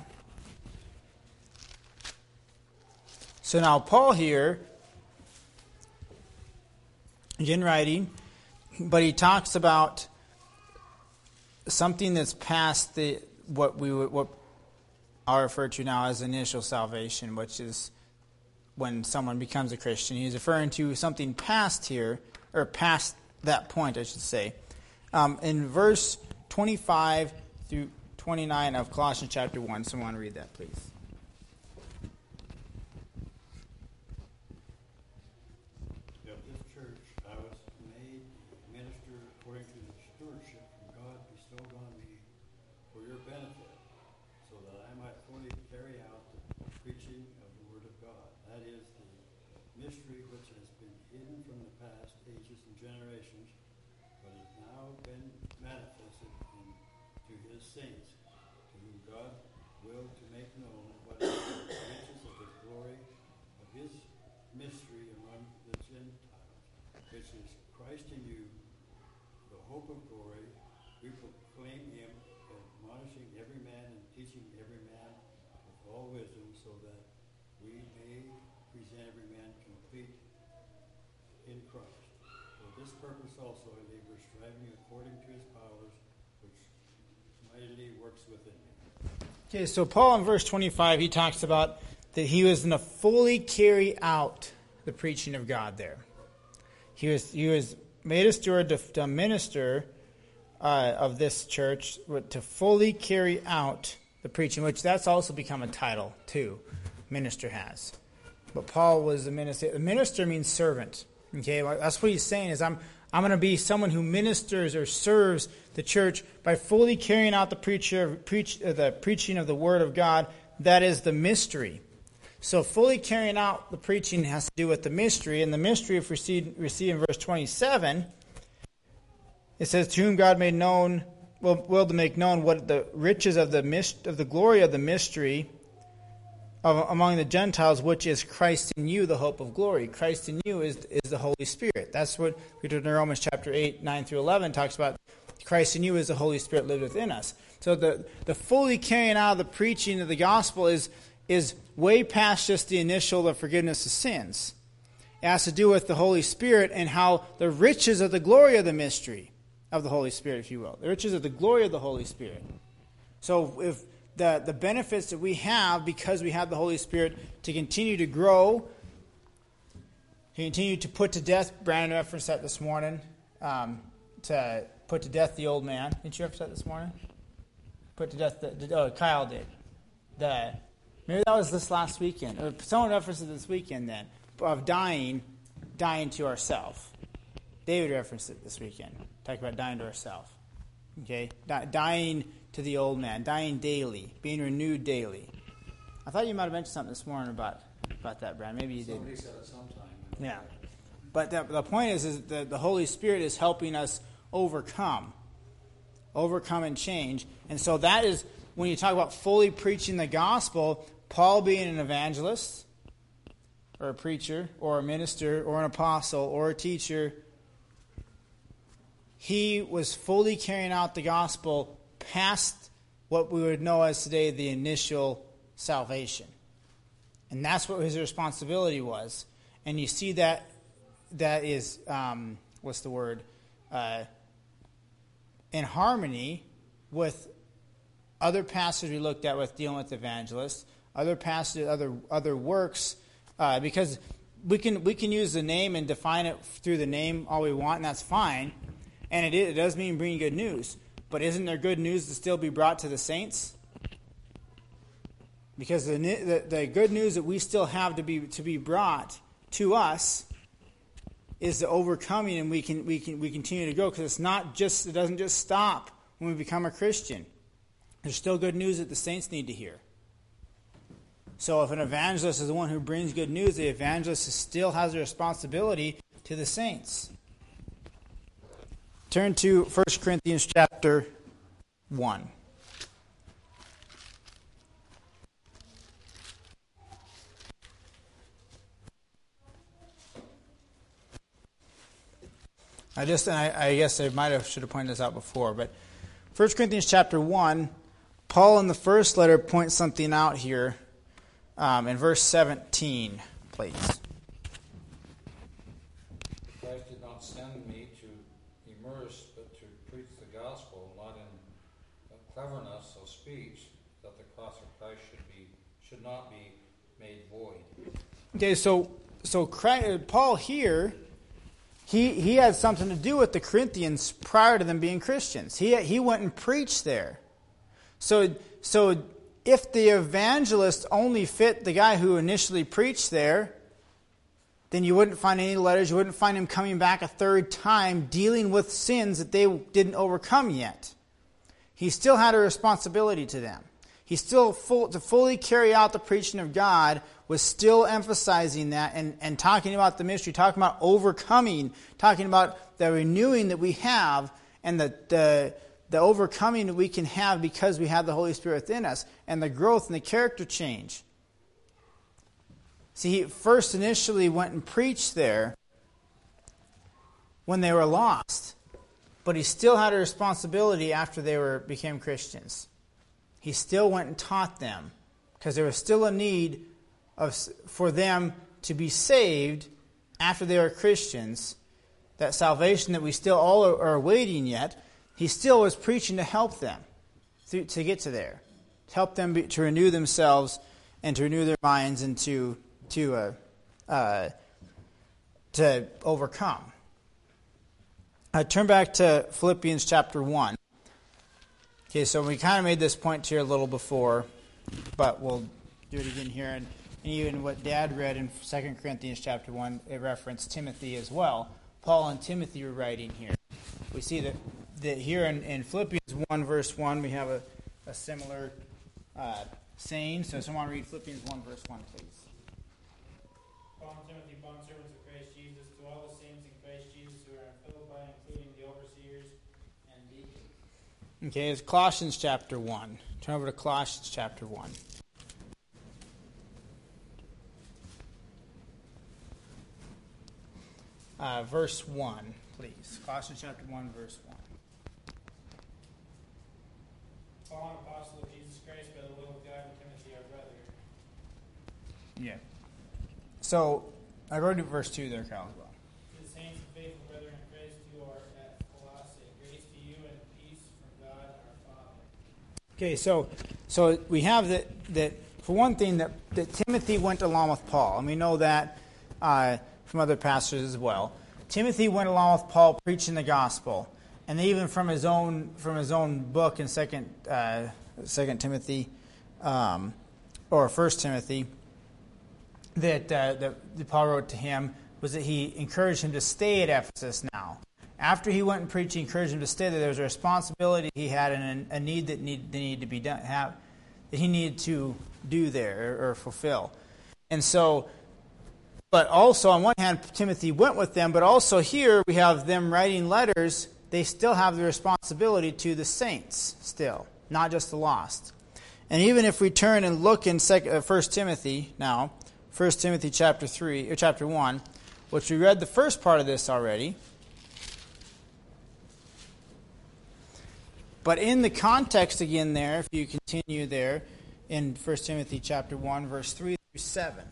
So now Paul here, again writing, but he talks about something that's past the what we would, what I refer to now as initial salvation, which is when someone becomes a Christian. He's referring to something past here, or past that point, I should say. Um, in verse twenty-five through twenty-nine of Colossians chapter one. Someone read that, please. Of this church I was made minister according to the stewardship from God bestowed on me for your benefit, so that I might fully carry out the preaching of the word of God. That is the mystery which has been hidden from the past ages and generations, but has now been manifested in, to his saints, to whom God willed to make known what is the riches of the glory of his mystery among the Gentiles, which is Christ in you, the hope of glory. We proclaim him, admonishing every man and teaching every man with all wisdom, so that we may present every man complete in Christ. For this purpose also I labor, striving according to his powers, which mightily works within me. Okay, so Paul in verse twenty-five, he talks about that he was going to fully carry out the preaching of God there. He was he was made a steward to, to minister uh, of this church, to fully carry out the preaching, which that's also become a title too. Minister has, but Paul was the minister. The minister means servant. Okay, that's what he's saying is I'm I'm going to be someone who ministers or serves the church by fully carrying out the preacher preach uh, the preaching of the word of God. That is the mystery. So fully carrying out the preaching has to do with the mystery, and the mystery, if we see, we see in verse twenty-seven, it says, "To whom God made known, well, will to make known what the riches of the mist, of the glory of the mystery of among the Gentiles, which is Christ in you, the hope of glory." Christ in you is is the Holy Spirit. That's what we did in Romans chapter eight, nine through eleven talks about. Christ in you is the Holy Spirit lived within us. So the the fully carrying out of the preaching of the gospel is. is way past just the initial the forgiveness of sins. It has to do with the Holy Spirit and how the riches of the glory of the mystery of the Holy Spirit, if you will. The riches of the glory of the Holy Spirit. So if the, the benefits that we have because we have the Holy Spirit to continue to grow, to continue to put to death, Brandon referenced that this morning, um, to put to death the old man. Didn't you reference that this morning? Put to death, the, oh, Kyle did. The Maybe that was this last weekend. Or someone referenced it this weekend then, of dying, dying to ourselves. David referenced it this weekend. Talk about dying to ourselves. Okay? Di- dying to the old man. Dying daily. Being renewed daily. I thought you might have mentioned something this morning about, about that, Brad. Maybe you didn't. Somebody said it sometime. Yeah. But the, the point is, is that the Holy Spirit is helping us overcome. Overcome and change. And so that is, when you talk about fully preaching the gospel, Paul being an evangelist, or a preacher, or a minister, or an apostle, or a teacher, he was fully carrying out the gospel past what we would know as today the initial salvation. And that's what his responsibility was. And you see that that is, um, what's the word, uh, in harmony with other passages we looked at with dealing with evangelists, other passages, other other works, uh, because we can we can use the name and define it through the name all we want, and that's fine. And it, is, it does mean bringing good news. But isn't there good news to still be brought to the saints? Because the, the the good news that we still have to be to be brought to us is the overcoming, and we can we can we continue to go, because it's not just it doesn't just stop when we become a Christian. There's still good news that the saints need to hear. So if an evangelist is the one who brings good news, the evangelist still has a responsibility to the saints. Turn to First Corinthians chapter one. I just, and I, I guess I might have should have pointed this out before, but First Corinthians chapter one, Paul in the first letter points something out here um, in verse seventeen, please. Christ did not send me to immerse, but to preach the gospel, not in cleverness of speech, that the cross of Christ should be should not be made void. Okay, so so Christ, Paul here, he he had something to do with the Corinthians prior to them being Christians. He he went and preached there. So so if the evangelist only fit the guy who initially preached there, then you wouldn't find any letters. You wouldn't find him coming back a third time dealing with sins that they didn't overcome yet. He still had a responsibility to them. He still, full, to fully carry out the preaching of God, was still emphasizing that and, and talking about the mystery, talking about overcoming, talking about the renewing that we have and the, the, the overcoming that we can have because we have the Holy Spirit within us, and the growth and the character change. See, he first initially went and preached there when they were lost, but he still had a responsibility after they were became Christians. He still went and taught them because there was still a need of for them to be saved after they were Christians. That salvation that we still all are, are awaiting yet, he still was preaching to help them to, to get to there, to help them be, to renew themselves and to renew their minds and to to uh, uh, to overcome. Uh, turn back to Philippians chapter one. Okay, so we kind of made this point here a little before, but we'll do it again here. And, and even what Dad read in Second Corinthians chapter one, it referenced Timothy as well. Paul and Timothy were writing here. We see that, that here in, in Philippians one, verse one, we have a, a similar uh, saying. So someone read Philippians one, verse one, please. Paul and Timothy, bondservants of Christ Jesus, to all the saints in Christ Jesus who are in Philippi, including the overseers and deacons. Okay, it's Colossians chapter one. Turn over to Colossians chapter one. Uh, verse one, please. Colossians chapter one, verse one. Paul, an apostle of Jesus Christ, by the will of God, and Timothy, our brother. Yeah. So, I wrote to verse two there, Kyle, as well. To the saints and faithful brethren in Christ who are at Colossae, grace to you and peace from God our Father. Okay, so so we have that, that for one thing, that, that Timothy went along with Paul. And we know that uh, from other passages as well. Timothy went along with Paul preaching the gospel. And even from his own from his own book in Second uh, Second Timothy, um, or First Timothy, that, uh, that, that Paul wrote to him was that he encouraged him to stay at Ephesus now. After he went and preached, he encouraged him to stay there. There was a responsibility he had and a need that need, that needed to be done, have, that he needed to do there or, or fulfill. And so, but also on one hand, Timothy went with them, but also here we have them writing letters. They still have the responsibility to the saints still, not just the lost. And even if we turn and look in First Timothy now, First Timothy chapter three or chapter one, which we read the first part of this already. But in the context again there, if you continue there in First Timothy chapter one, verse three through seven.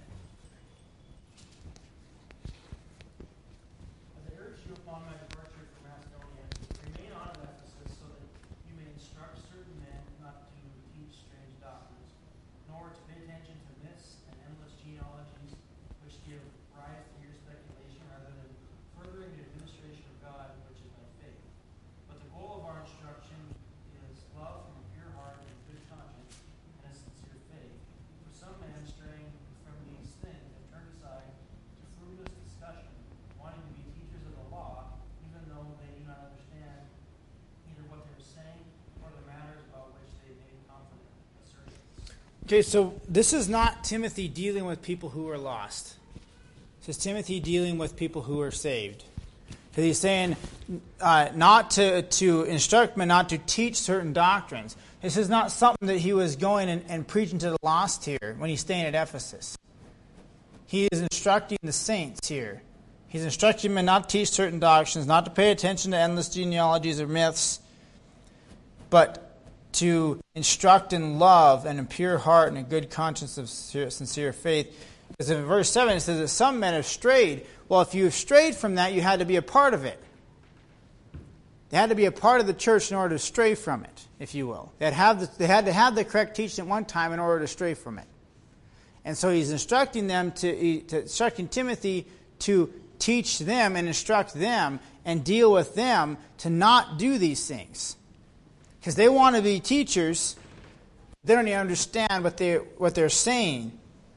As I urge you upon my departure from Macedonia, remain on at Ephesus, so that you may instruct certain men not to teach strange doctrines, nor to pay attention to myths and endless genealogies, which give rise to mere speculation rather than furthering the administration of God, which is by faith. But the goal of our instruction is love from a pure heart and good conscience and a sincere faith. For some men straying from these things have turned aside to fruitless discussion, wanting to be teachers of the law, even though they do not understand either what they are saying or the matters about which they made confident assertions. Okay, so this is not Timothy dealing with people who are lost. This is Timothy dealing with people who are saved. Because he's saying uh, not to, to instruct men, not to teach certain doctrines. This is not something that he was going and, and preaching to the lost here when he's staying at Ephesus. He is instructing the saints here. He's instructing men not to teach certain doctrines, not to pay attention to endless genealogies or myths, but to instruct in love and a pure heart and a good conscience of sincere faith. Because in verse seven it says that some men have strayed. Well, if you have strayed from that, you had to be a part of it. They had to be a part of the church in order to stray from it, if you will. They had, have the, they had to have the correct teaching at one time in order to stray from it. And so he's instructing them to, to instructing Timothy to teach them and instruct them and deal with them to not do these things. Because they want to be teachers, they don't even understand what they what they're saying.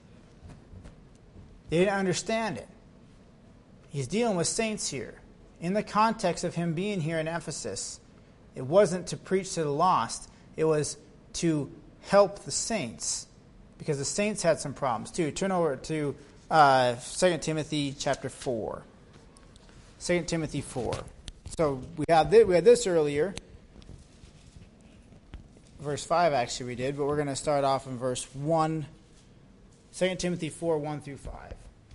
They didn't understand it. He's dealing with saints here. In the context of him being here in Ephesus, it wasn't to preach to the lost. It was to help the saints. Because the saints had some problems too. Turn over to uh, Second Timothy chapter four. Second Timothy four. So we had, th- we had this earlier. Verse five actually we did, but we're going to start off in verse one. Second Timothy four, one through five.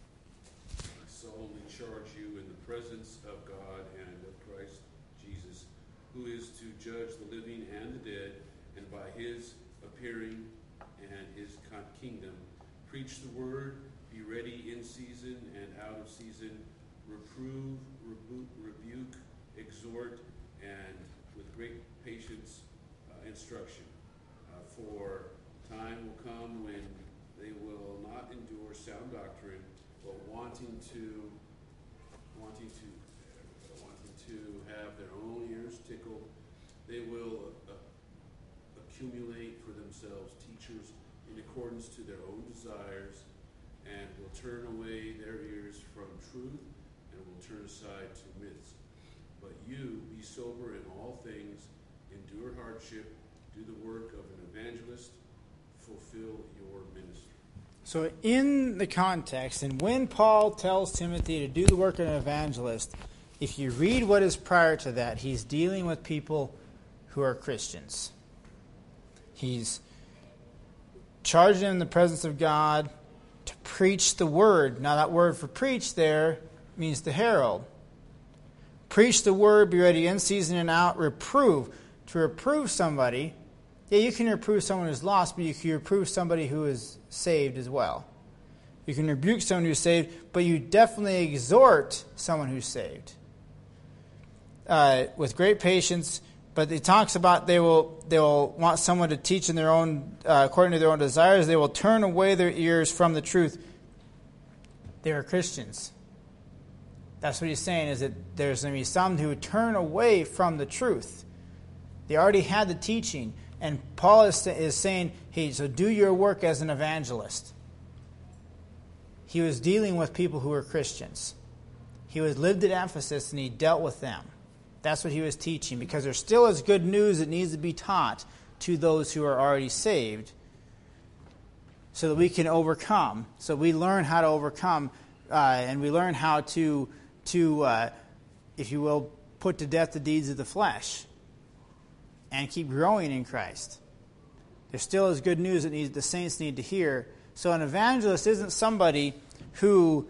I solemnly charge you in the presence of God and of Christ Jesus, who is to judge the living and the dead, and by his appearing and his kingdom, preach the word, be ready in season and out of season, reprove, rebuke, rebuke exhort, and with great patience uh, instruction. Uh, for time will come when they will not endure sound doctrine, but wanting to, wanting to, uh, wanting to have their own ears tickled, they will uh, accumulate for themselves teachers in accordance to their own desires, and will turn away their ears from truth, and will turn aside to myths. But you be sober in all things, endure hardship, do the work of an evangelist, fulfill your ministry. So in the context, and when Paul tells Timothy to do the work of an evangelist, if you read what is prior to that, he's dealing with people who are Christians. He's charging them in the presence of God to preach the word. Now that word for preach there means to herald. Preach the word, be ready in season and out, reprove. To reprove somebody, yeah, you can reprove someone who's lost, but you can reprove somebody who is saved as well. You can rebuke someone who's saved, but you definitely exhort someone who's saved. Uh, with great patience, but it talks about they will they will want someone to teach in their own, uh, according to their own desires. They will turn away their ears from the truth. They are Christians. That's what he's saying, is that there's going to be some who turn away from the truth. They already had the teaching. And Paul is, is saying, hey, so do your work as an evangelist. He was dealing with people who were Christians. He was lived at Ephesus and he dealt with them. That's what he was teaching, because there still is good news that needs to be taught to those who are already saved so that we can overcome. So we learn how to overcome uh, and we learn how to, to uh, if you will, put to death the deeds of the flesh and keep growing in Christ. There still is good news that needs, the saints need to hear. So an evangelist isn't somebody who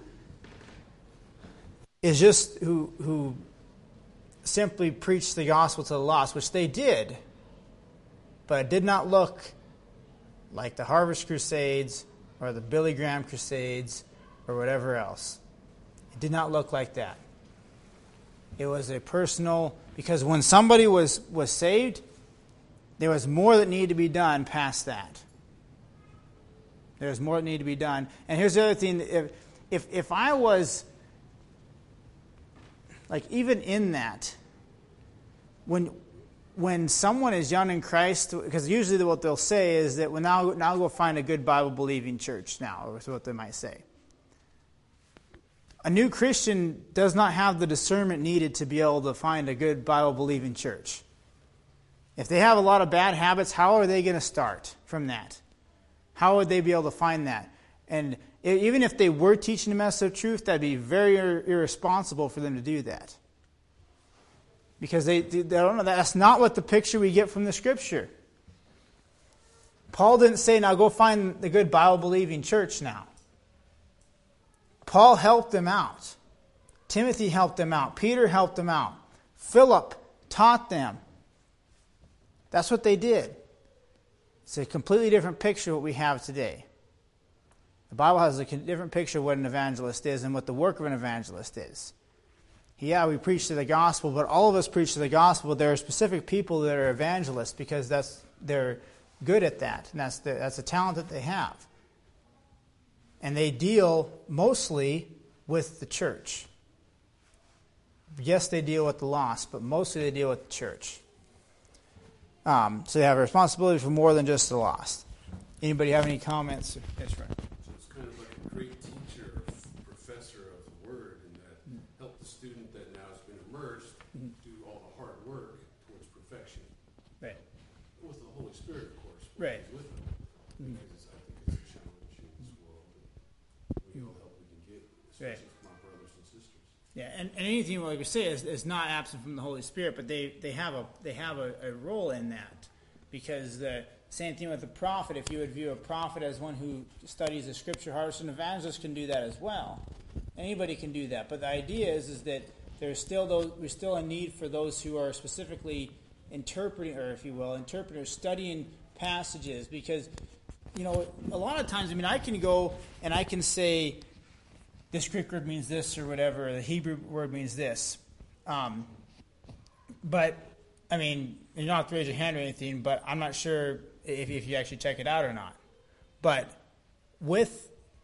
is just who who simply preached the gospel to the lost, which they did, but it did not look like the Harvest Crusades or the Billy Graham Crusades or whatever else. It did not look like that. It was a personal, because when somebody was, was saved, there was more that needed to be done past that. There was more that needed to be done. And here's the other thing. If, if, if I was, like even in that, when when someone is young in Christ, because usually what they'll say is that, well, now, now go find a good Bible-believing church now, is what they might say. A new Christian does not have the discernment needed to be able to find a good Bible-believing church. If they have a lot of bad habits, how are they going to start from that? How would they be able to find that? And even if they were teaching the message of truth, that'd be very ir- irresponsible for them to do that. Because they, they don't know that. That's not what the picture we get from the Scripture. Paul didn't say, now go find the good Bible-believing church now. Paul helped them out. Timothy helped them out. Peter helped them out. Philip taught them. That's what they did. It's a completely different picture of what we have today. The Bible has a different picture of what an evangelist is and what the work of an evangelist is. Yeah, we preach to the gospel, but all of us preach to the gospel. But there are specific people that are evangelists because that's they're good at that, and that's the, that's a talent that they have. And they deal mostly with the church. Yes, they deal with the lost, but mostly they deal with the church. Um, so they have a responsibility for more than just the lost. Anybody have any comments? That's right. So it's kind of like a great teacher, professor of the word, in that help the student that now has been immersed do all the hard work towards perfection. Right. With the Holy Spirit, of course. Right. With them. Because it's, I think it's a challenge in this world. We need all the help we can get, especially Right. from our brothers and sisters. Yeah, and, and anything like we say is, is not absent from the Holy Spirit, but they, they have a they have a, a role in that, because the same thing with the prophet. If you would view a prophet as one who studies the Scripture hard, an evangelist can do that as well. Anybody can do that, but the idea is is that there's still those there's still a need for those who are specifically interpreting, or if you will, interpreters studying passages, because you know a lot of times, I mean, I can go and I can say, this Greek word means this or whatever, or the Hebrew word means this. Um, but, I mean, you don't have to raise your hand or anything, but I'm not sure if, if you actually check it out or not. But with,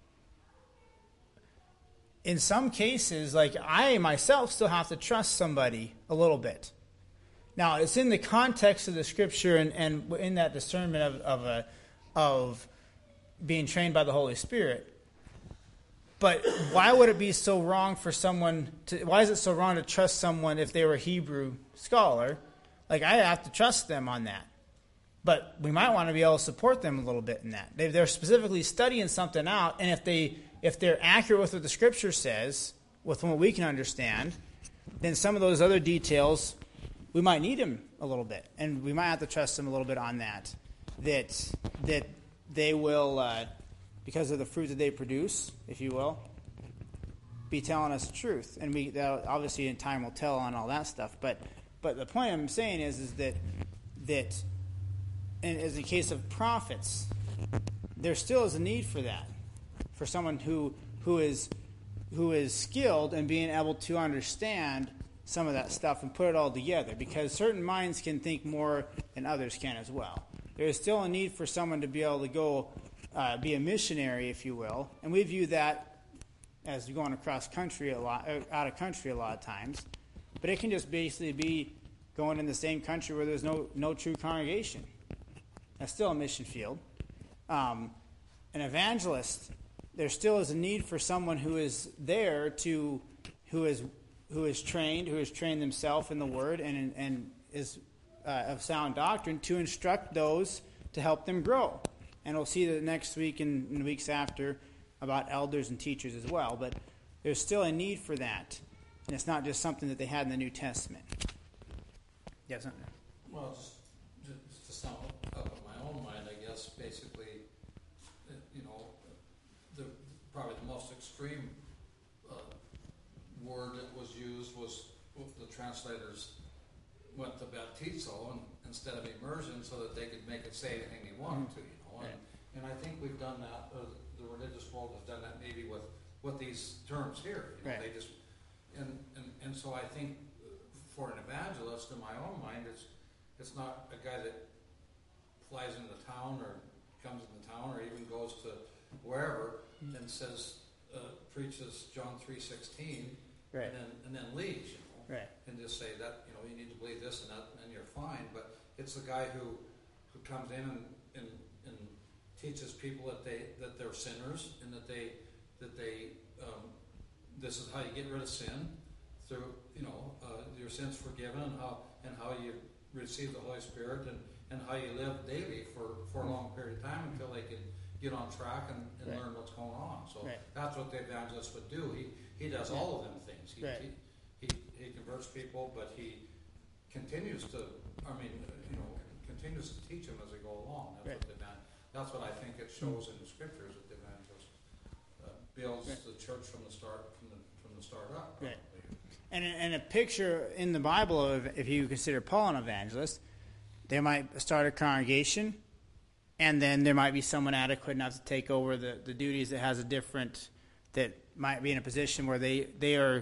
in some cases, like I myself still have to trust somebody a little bit. Now, it's in the context of the Scripture and, and in that discernment of, of, a, of being trained by the Holy Spirit. But why would it be so wrong for someone to, why is it so wrong to trust someone if they were a Hebrew scholar? Like, I have to trust them on that. But we might want to be able to support them a little bit in that. They, they're specifically studying something out, and if, they, if they're accurate with what the Scripture says, with what we can understand, then some of those other details, we might need them a little bit. And we might have to trust them a little bit on that. That, that they will... Uh, because of the fruit that they produce, if you will, be telling us the truth. And we obviously in time will tell on all that stuff. But but the point I'm saying is is that that and as in the case of prophets, there still is a need for that. For someone who who is who is skilled in being able to understand some of that stuff and put it all together. Because certain minds can think more than others can as well. There is still a need for someone to be able to go Uh, be a missionary, if you will, and we view that as going across country a lot, out of country a lot of times. But it can just basically be going in the same country where there's no no true congregation. That's still a mission field. Um, an evangelist, there still is a need for someone who is there to, who is who is trained, who has trained themselves in the Word and and is uh, of sound doctrine to instruct those to help them grow. And we'll see that next week and, and the weeks after about elders and teachers as well. But there's still a need for that. And it's not just something that they had in the New Testament. Yeah, something. Well, just, just to sum up in my own mind, I guess, basically, uh, you know, the probably the most extreme uh, word that was used was the translators went to baptizo and, instead of immersion so that they could make it say anything they wanted to, you know. And, and I think we've done that, uh, the religious world has done that maybe with, with these terms here. You know, Right. They just, and, and, and so I think for an evangelist, in my own mind, it's it's not a guy that flies into town or comes into town or even goes to wherever and says, uh, preaches John three sixteen, Right. and then and then leaves, you know, Right. and just say that, you know, you need to believe this and that, and you're fine. But it's the guy who who comes in and, and, and teaches people that they that they're sinners and that they that they um, this is how you get rid of sin through, you know, uh, your sins forgiven, and how and how you receive the Holy Spirit, and, and how you live daily for, for a long period of time until they can get on track and, and Right. learn what's going on. So Right. that's what the evangelist would do. He he does Yeah. all of them things. He, Right. he, he he converts people, but he continues to, I mean, you know, continues to teach them as they go along. That's Right. what the evan- That's what I think it shows in the scriptures, that the evangelist uh, builds Right. the church from the start from the from the start up. Right. probably. And, and a picture in the Bible of, if you consider Paul an evangelist, they might start a congregation, and then there might be someone adequate enough to take over the, the duties that has a different, that might be in a position where they, they are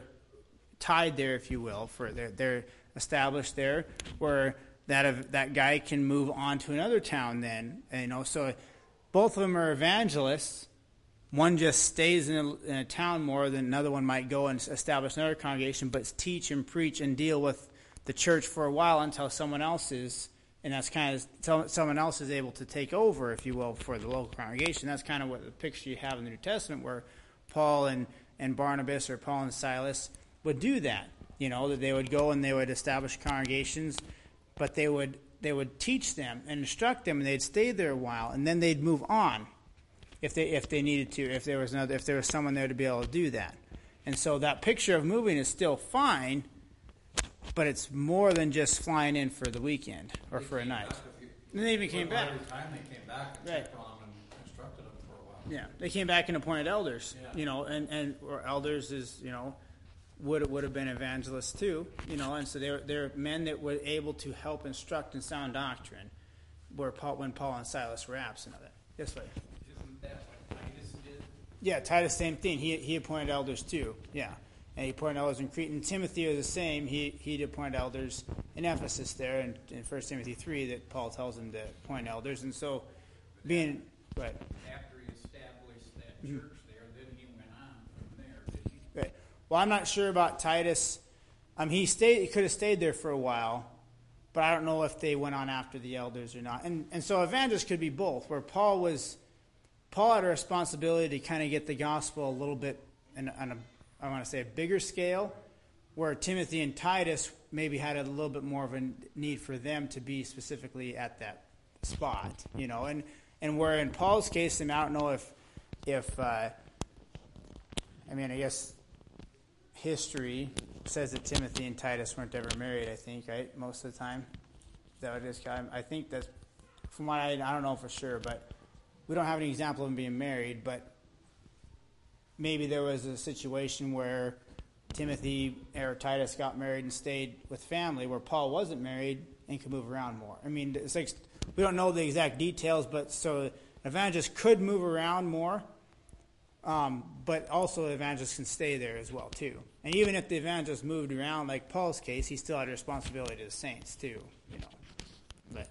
tied there, if you will, for they're, they're established there, where that of, that guy can move on to another town then. And, you know, so both of them are evangelists. One just stays in a, in a town more than another one might go and establish another congregation, but teach and preach and deal with the church for a while until someone else is, and that's kind of, someone else is able to take over, if you will, for the local congregation. That's kind of what the picture you have in the New Testament, where Paul and, and Barnabas, or Paul and Silas, would do that. You know, that they would go and they would establish congregations, but they would they would teach them and instruct them, and they'd stay there a while, and then they'd move on. If they if they needed to, if there was another, if there was someone there to be able to do that. And so that picture of moving is still fine, but it's more than just flying in for the weekend or They for a came night. back a few- And they even came back. Every time they came back and Right. checked on them and instructed them for a while. Yeah, they came back and appointed elders. Yeah. You know, and, and or elders is, you know, would would have been evangelists too. You know, and so they're they're men that were able to help instruct in sound doctrine, where Paul when Paul and Silas were absent of it. Yes, way. Isn't that what Titus did? Yeah, Titus, same thing. He he appointed elders too. Yeah, and he appointed elders in Crete. And Timothy was the same. He he did appoint elders in Ephesus there, in, in First Timothy three, that Paul tells him to appoint elders. And so, being right, After he established that Mm-hmm. church there, then he went on from there, did he? right. Well, I'm not sure about Titus. Um, he stayed. He could have stayed there for a while, but I don't know if they went on after the elders or not. And and so evangelists could be both. Where Paul was, Paul had a responsibility to kind of get the gospel a little bit in, on a, I want to say, a bigger scale, where Timothy and Titus maybe had a little bit more of a need for them to be specifically at that spot, you know. And and where in Paul's case, I, mean, I don't know if if uh, I mean, I guess history says that Timothy and Titus weren't ever married, I think, right? Most of the time. Is that what it is? I think that's, from what I, I don't know for sure, but we don't have any example of them being married, but maybe there was a situation where Timothy or Titus got married and stayed with family, where Paul wasn't married and could move around more. I mean, it's like, we don't know the exact details, but so evangelists could move around more. Um, but also evangelists can stay there as well too. And even if the evangelist moved around, like Paul's case, he still had a responsibility to the saints too. You know, but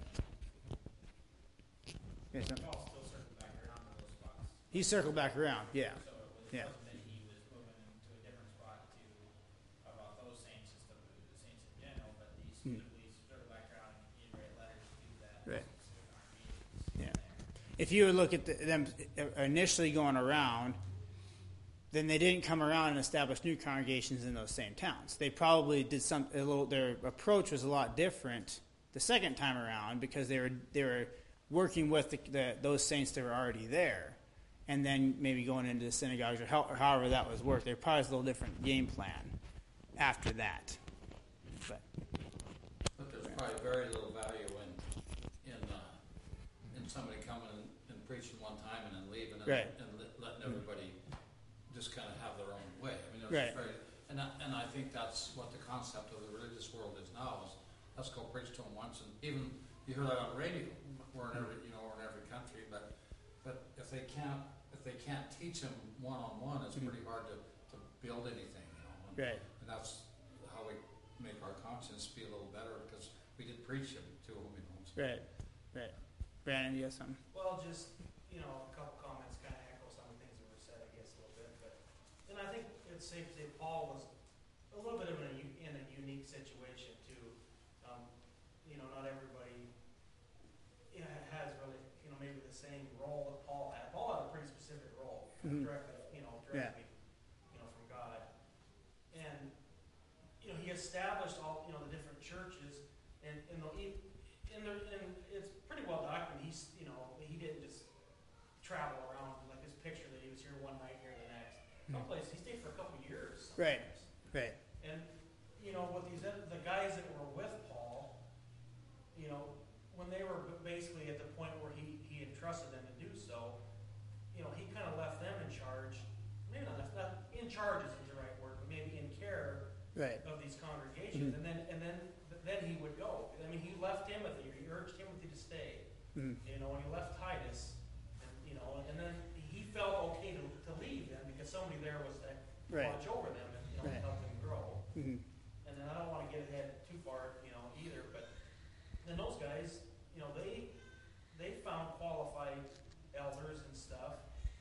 yes, no. Paul still circled back around to those spots. He circled back around. Yeah, So it was, yeah, wasn't that he was moving into a different spot to about those saints instead of the saints in general, but he Hmm. specifically circled back around and he write letters to that Right. specific congregation. if you would look at the, them initially going around, then they didn't come around and establish new congregations in those same towns. They probably did some a little. Their approach was a lot different the second time around because they were they were working with the, the, those saints that were already there, and then maybe going into the synagogues or, how, or however that was worked. There probably was a little different game plan after that. But, But there's probably very little value in, in, uh, in somebody coming and, and preaching one time and then leaving and, Right. and let- letting everybody just kind of have their own way. I mean, there's Right. very, and I, and I think that's what the concept of the religious world is now, is let's go preach to them once, and even, you hear that on the radio, we're in every, you know, we're in every country, but, but if they can't, if they can't teach them one-on-one, it's pretty hard to, to build anything, you know. And, Right. and that's how we make our conscience be a little better, because we did preach them to them, you know. So. right, right. Brandon, you got something? Well, just, you know, a couple comments kind of echo some of the things that were said, I guess, a little bit. But, and I think it's safe to say Paul was a little bit of a, in a unique situation, too. Um, you know, not everybody you know, has really, you know, maybe the same role that Paul had. Paul had a pretty specific role, Mhm. directly, you know, directly, you know, from God. And, you know, he established all, you know, the different churches, and, and, the, and, there, and it's pretty well documented. He's, you know, he didn't just travel around, like his picture that he was here one night, here the next. Some place, he stayed for a couple years. Right. sometimes. Right. And, you know, with these, the guys that were with Paul, you know, when they were basically at the point where he, he entrusted them to do so, you know, he kind of left them in charge. Maybe not, not in charge isn't the right word, but maybe in care Right. of these congregations. Mhm. And then, and then, then he would go. I mean, he left Timothy, he urged Timothy to stay. Mhm. You know, and he left Titus, and, you know, and then he felt okay to, to leave them because somebody there was to Right. watch over them and, you know, Right. help them grow. Mhm. And then I don't want to get ahead too far, you know, either, but then those guys, you know, they they found qualified elders and stuff,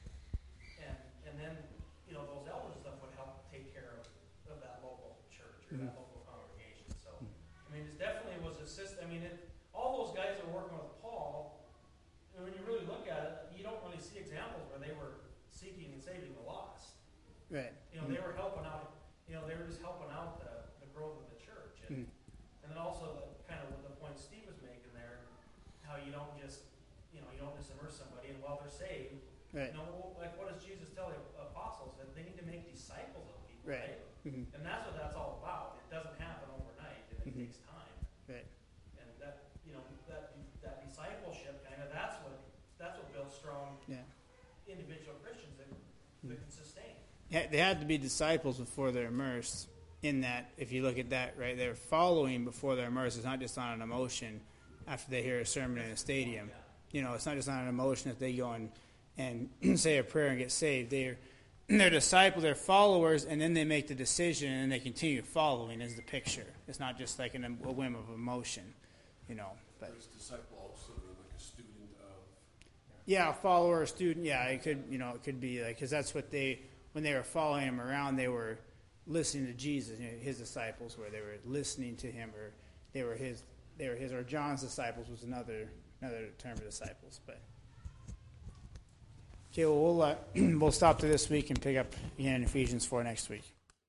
and and then you know those elders and stuff would help take care of, of that local church or that Mhm. local congregation. So I mean, it definitely was a system. I mean, it, all those guys that were working with Paul, and when you really look at it, you don't really see examples where they were seeking and saving the lost. Right. You know, they were helping out. You know, they were just helping out the, the growth of the church, and, Mhm. and then also the kind of the point Steve was making there, how you don't just, you know, you don't just immerse somebody, and while they're saved, Right. you know, well, like what does Jesus tell the apostles that they need to make disciples of people, Right. right? Mhm. And that's what that's all about. It doesn't happen overnight, and it Mhm. takes time. Right. And that, you know, that that discipleship kind of that's what that's what builds strong Yeah. individual Christians that, that can sustain. Yeah, they had to be disciples before they're immersed. In that, if you look at that, right, they're following before they're immersed. It's not just on an emotion after they hear a sermon in a stadium. You know, it's not just on an emotion that they go and, and say a prayer and get saved. They're they're disciples, they're followers, and then they make the decision and they continue following is the picture. It's not just like an, a whim of emotion, you know. But Does disciple also mean like a student of? yeah, a follower, a student, yeah, it could, you know, it could be like, because that's what they, when they were following him around, they were listening to Jesus. You know, his disciples were, they were listening to him, or they were his, they were his, or John's disciples was another another term for disciples. But okay, well we'll uh, we'll stop to this week and pick up again in Ephesians four next week.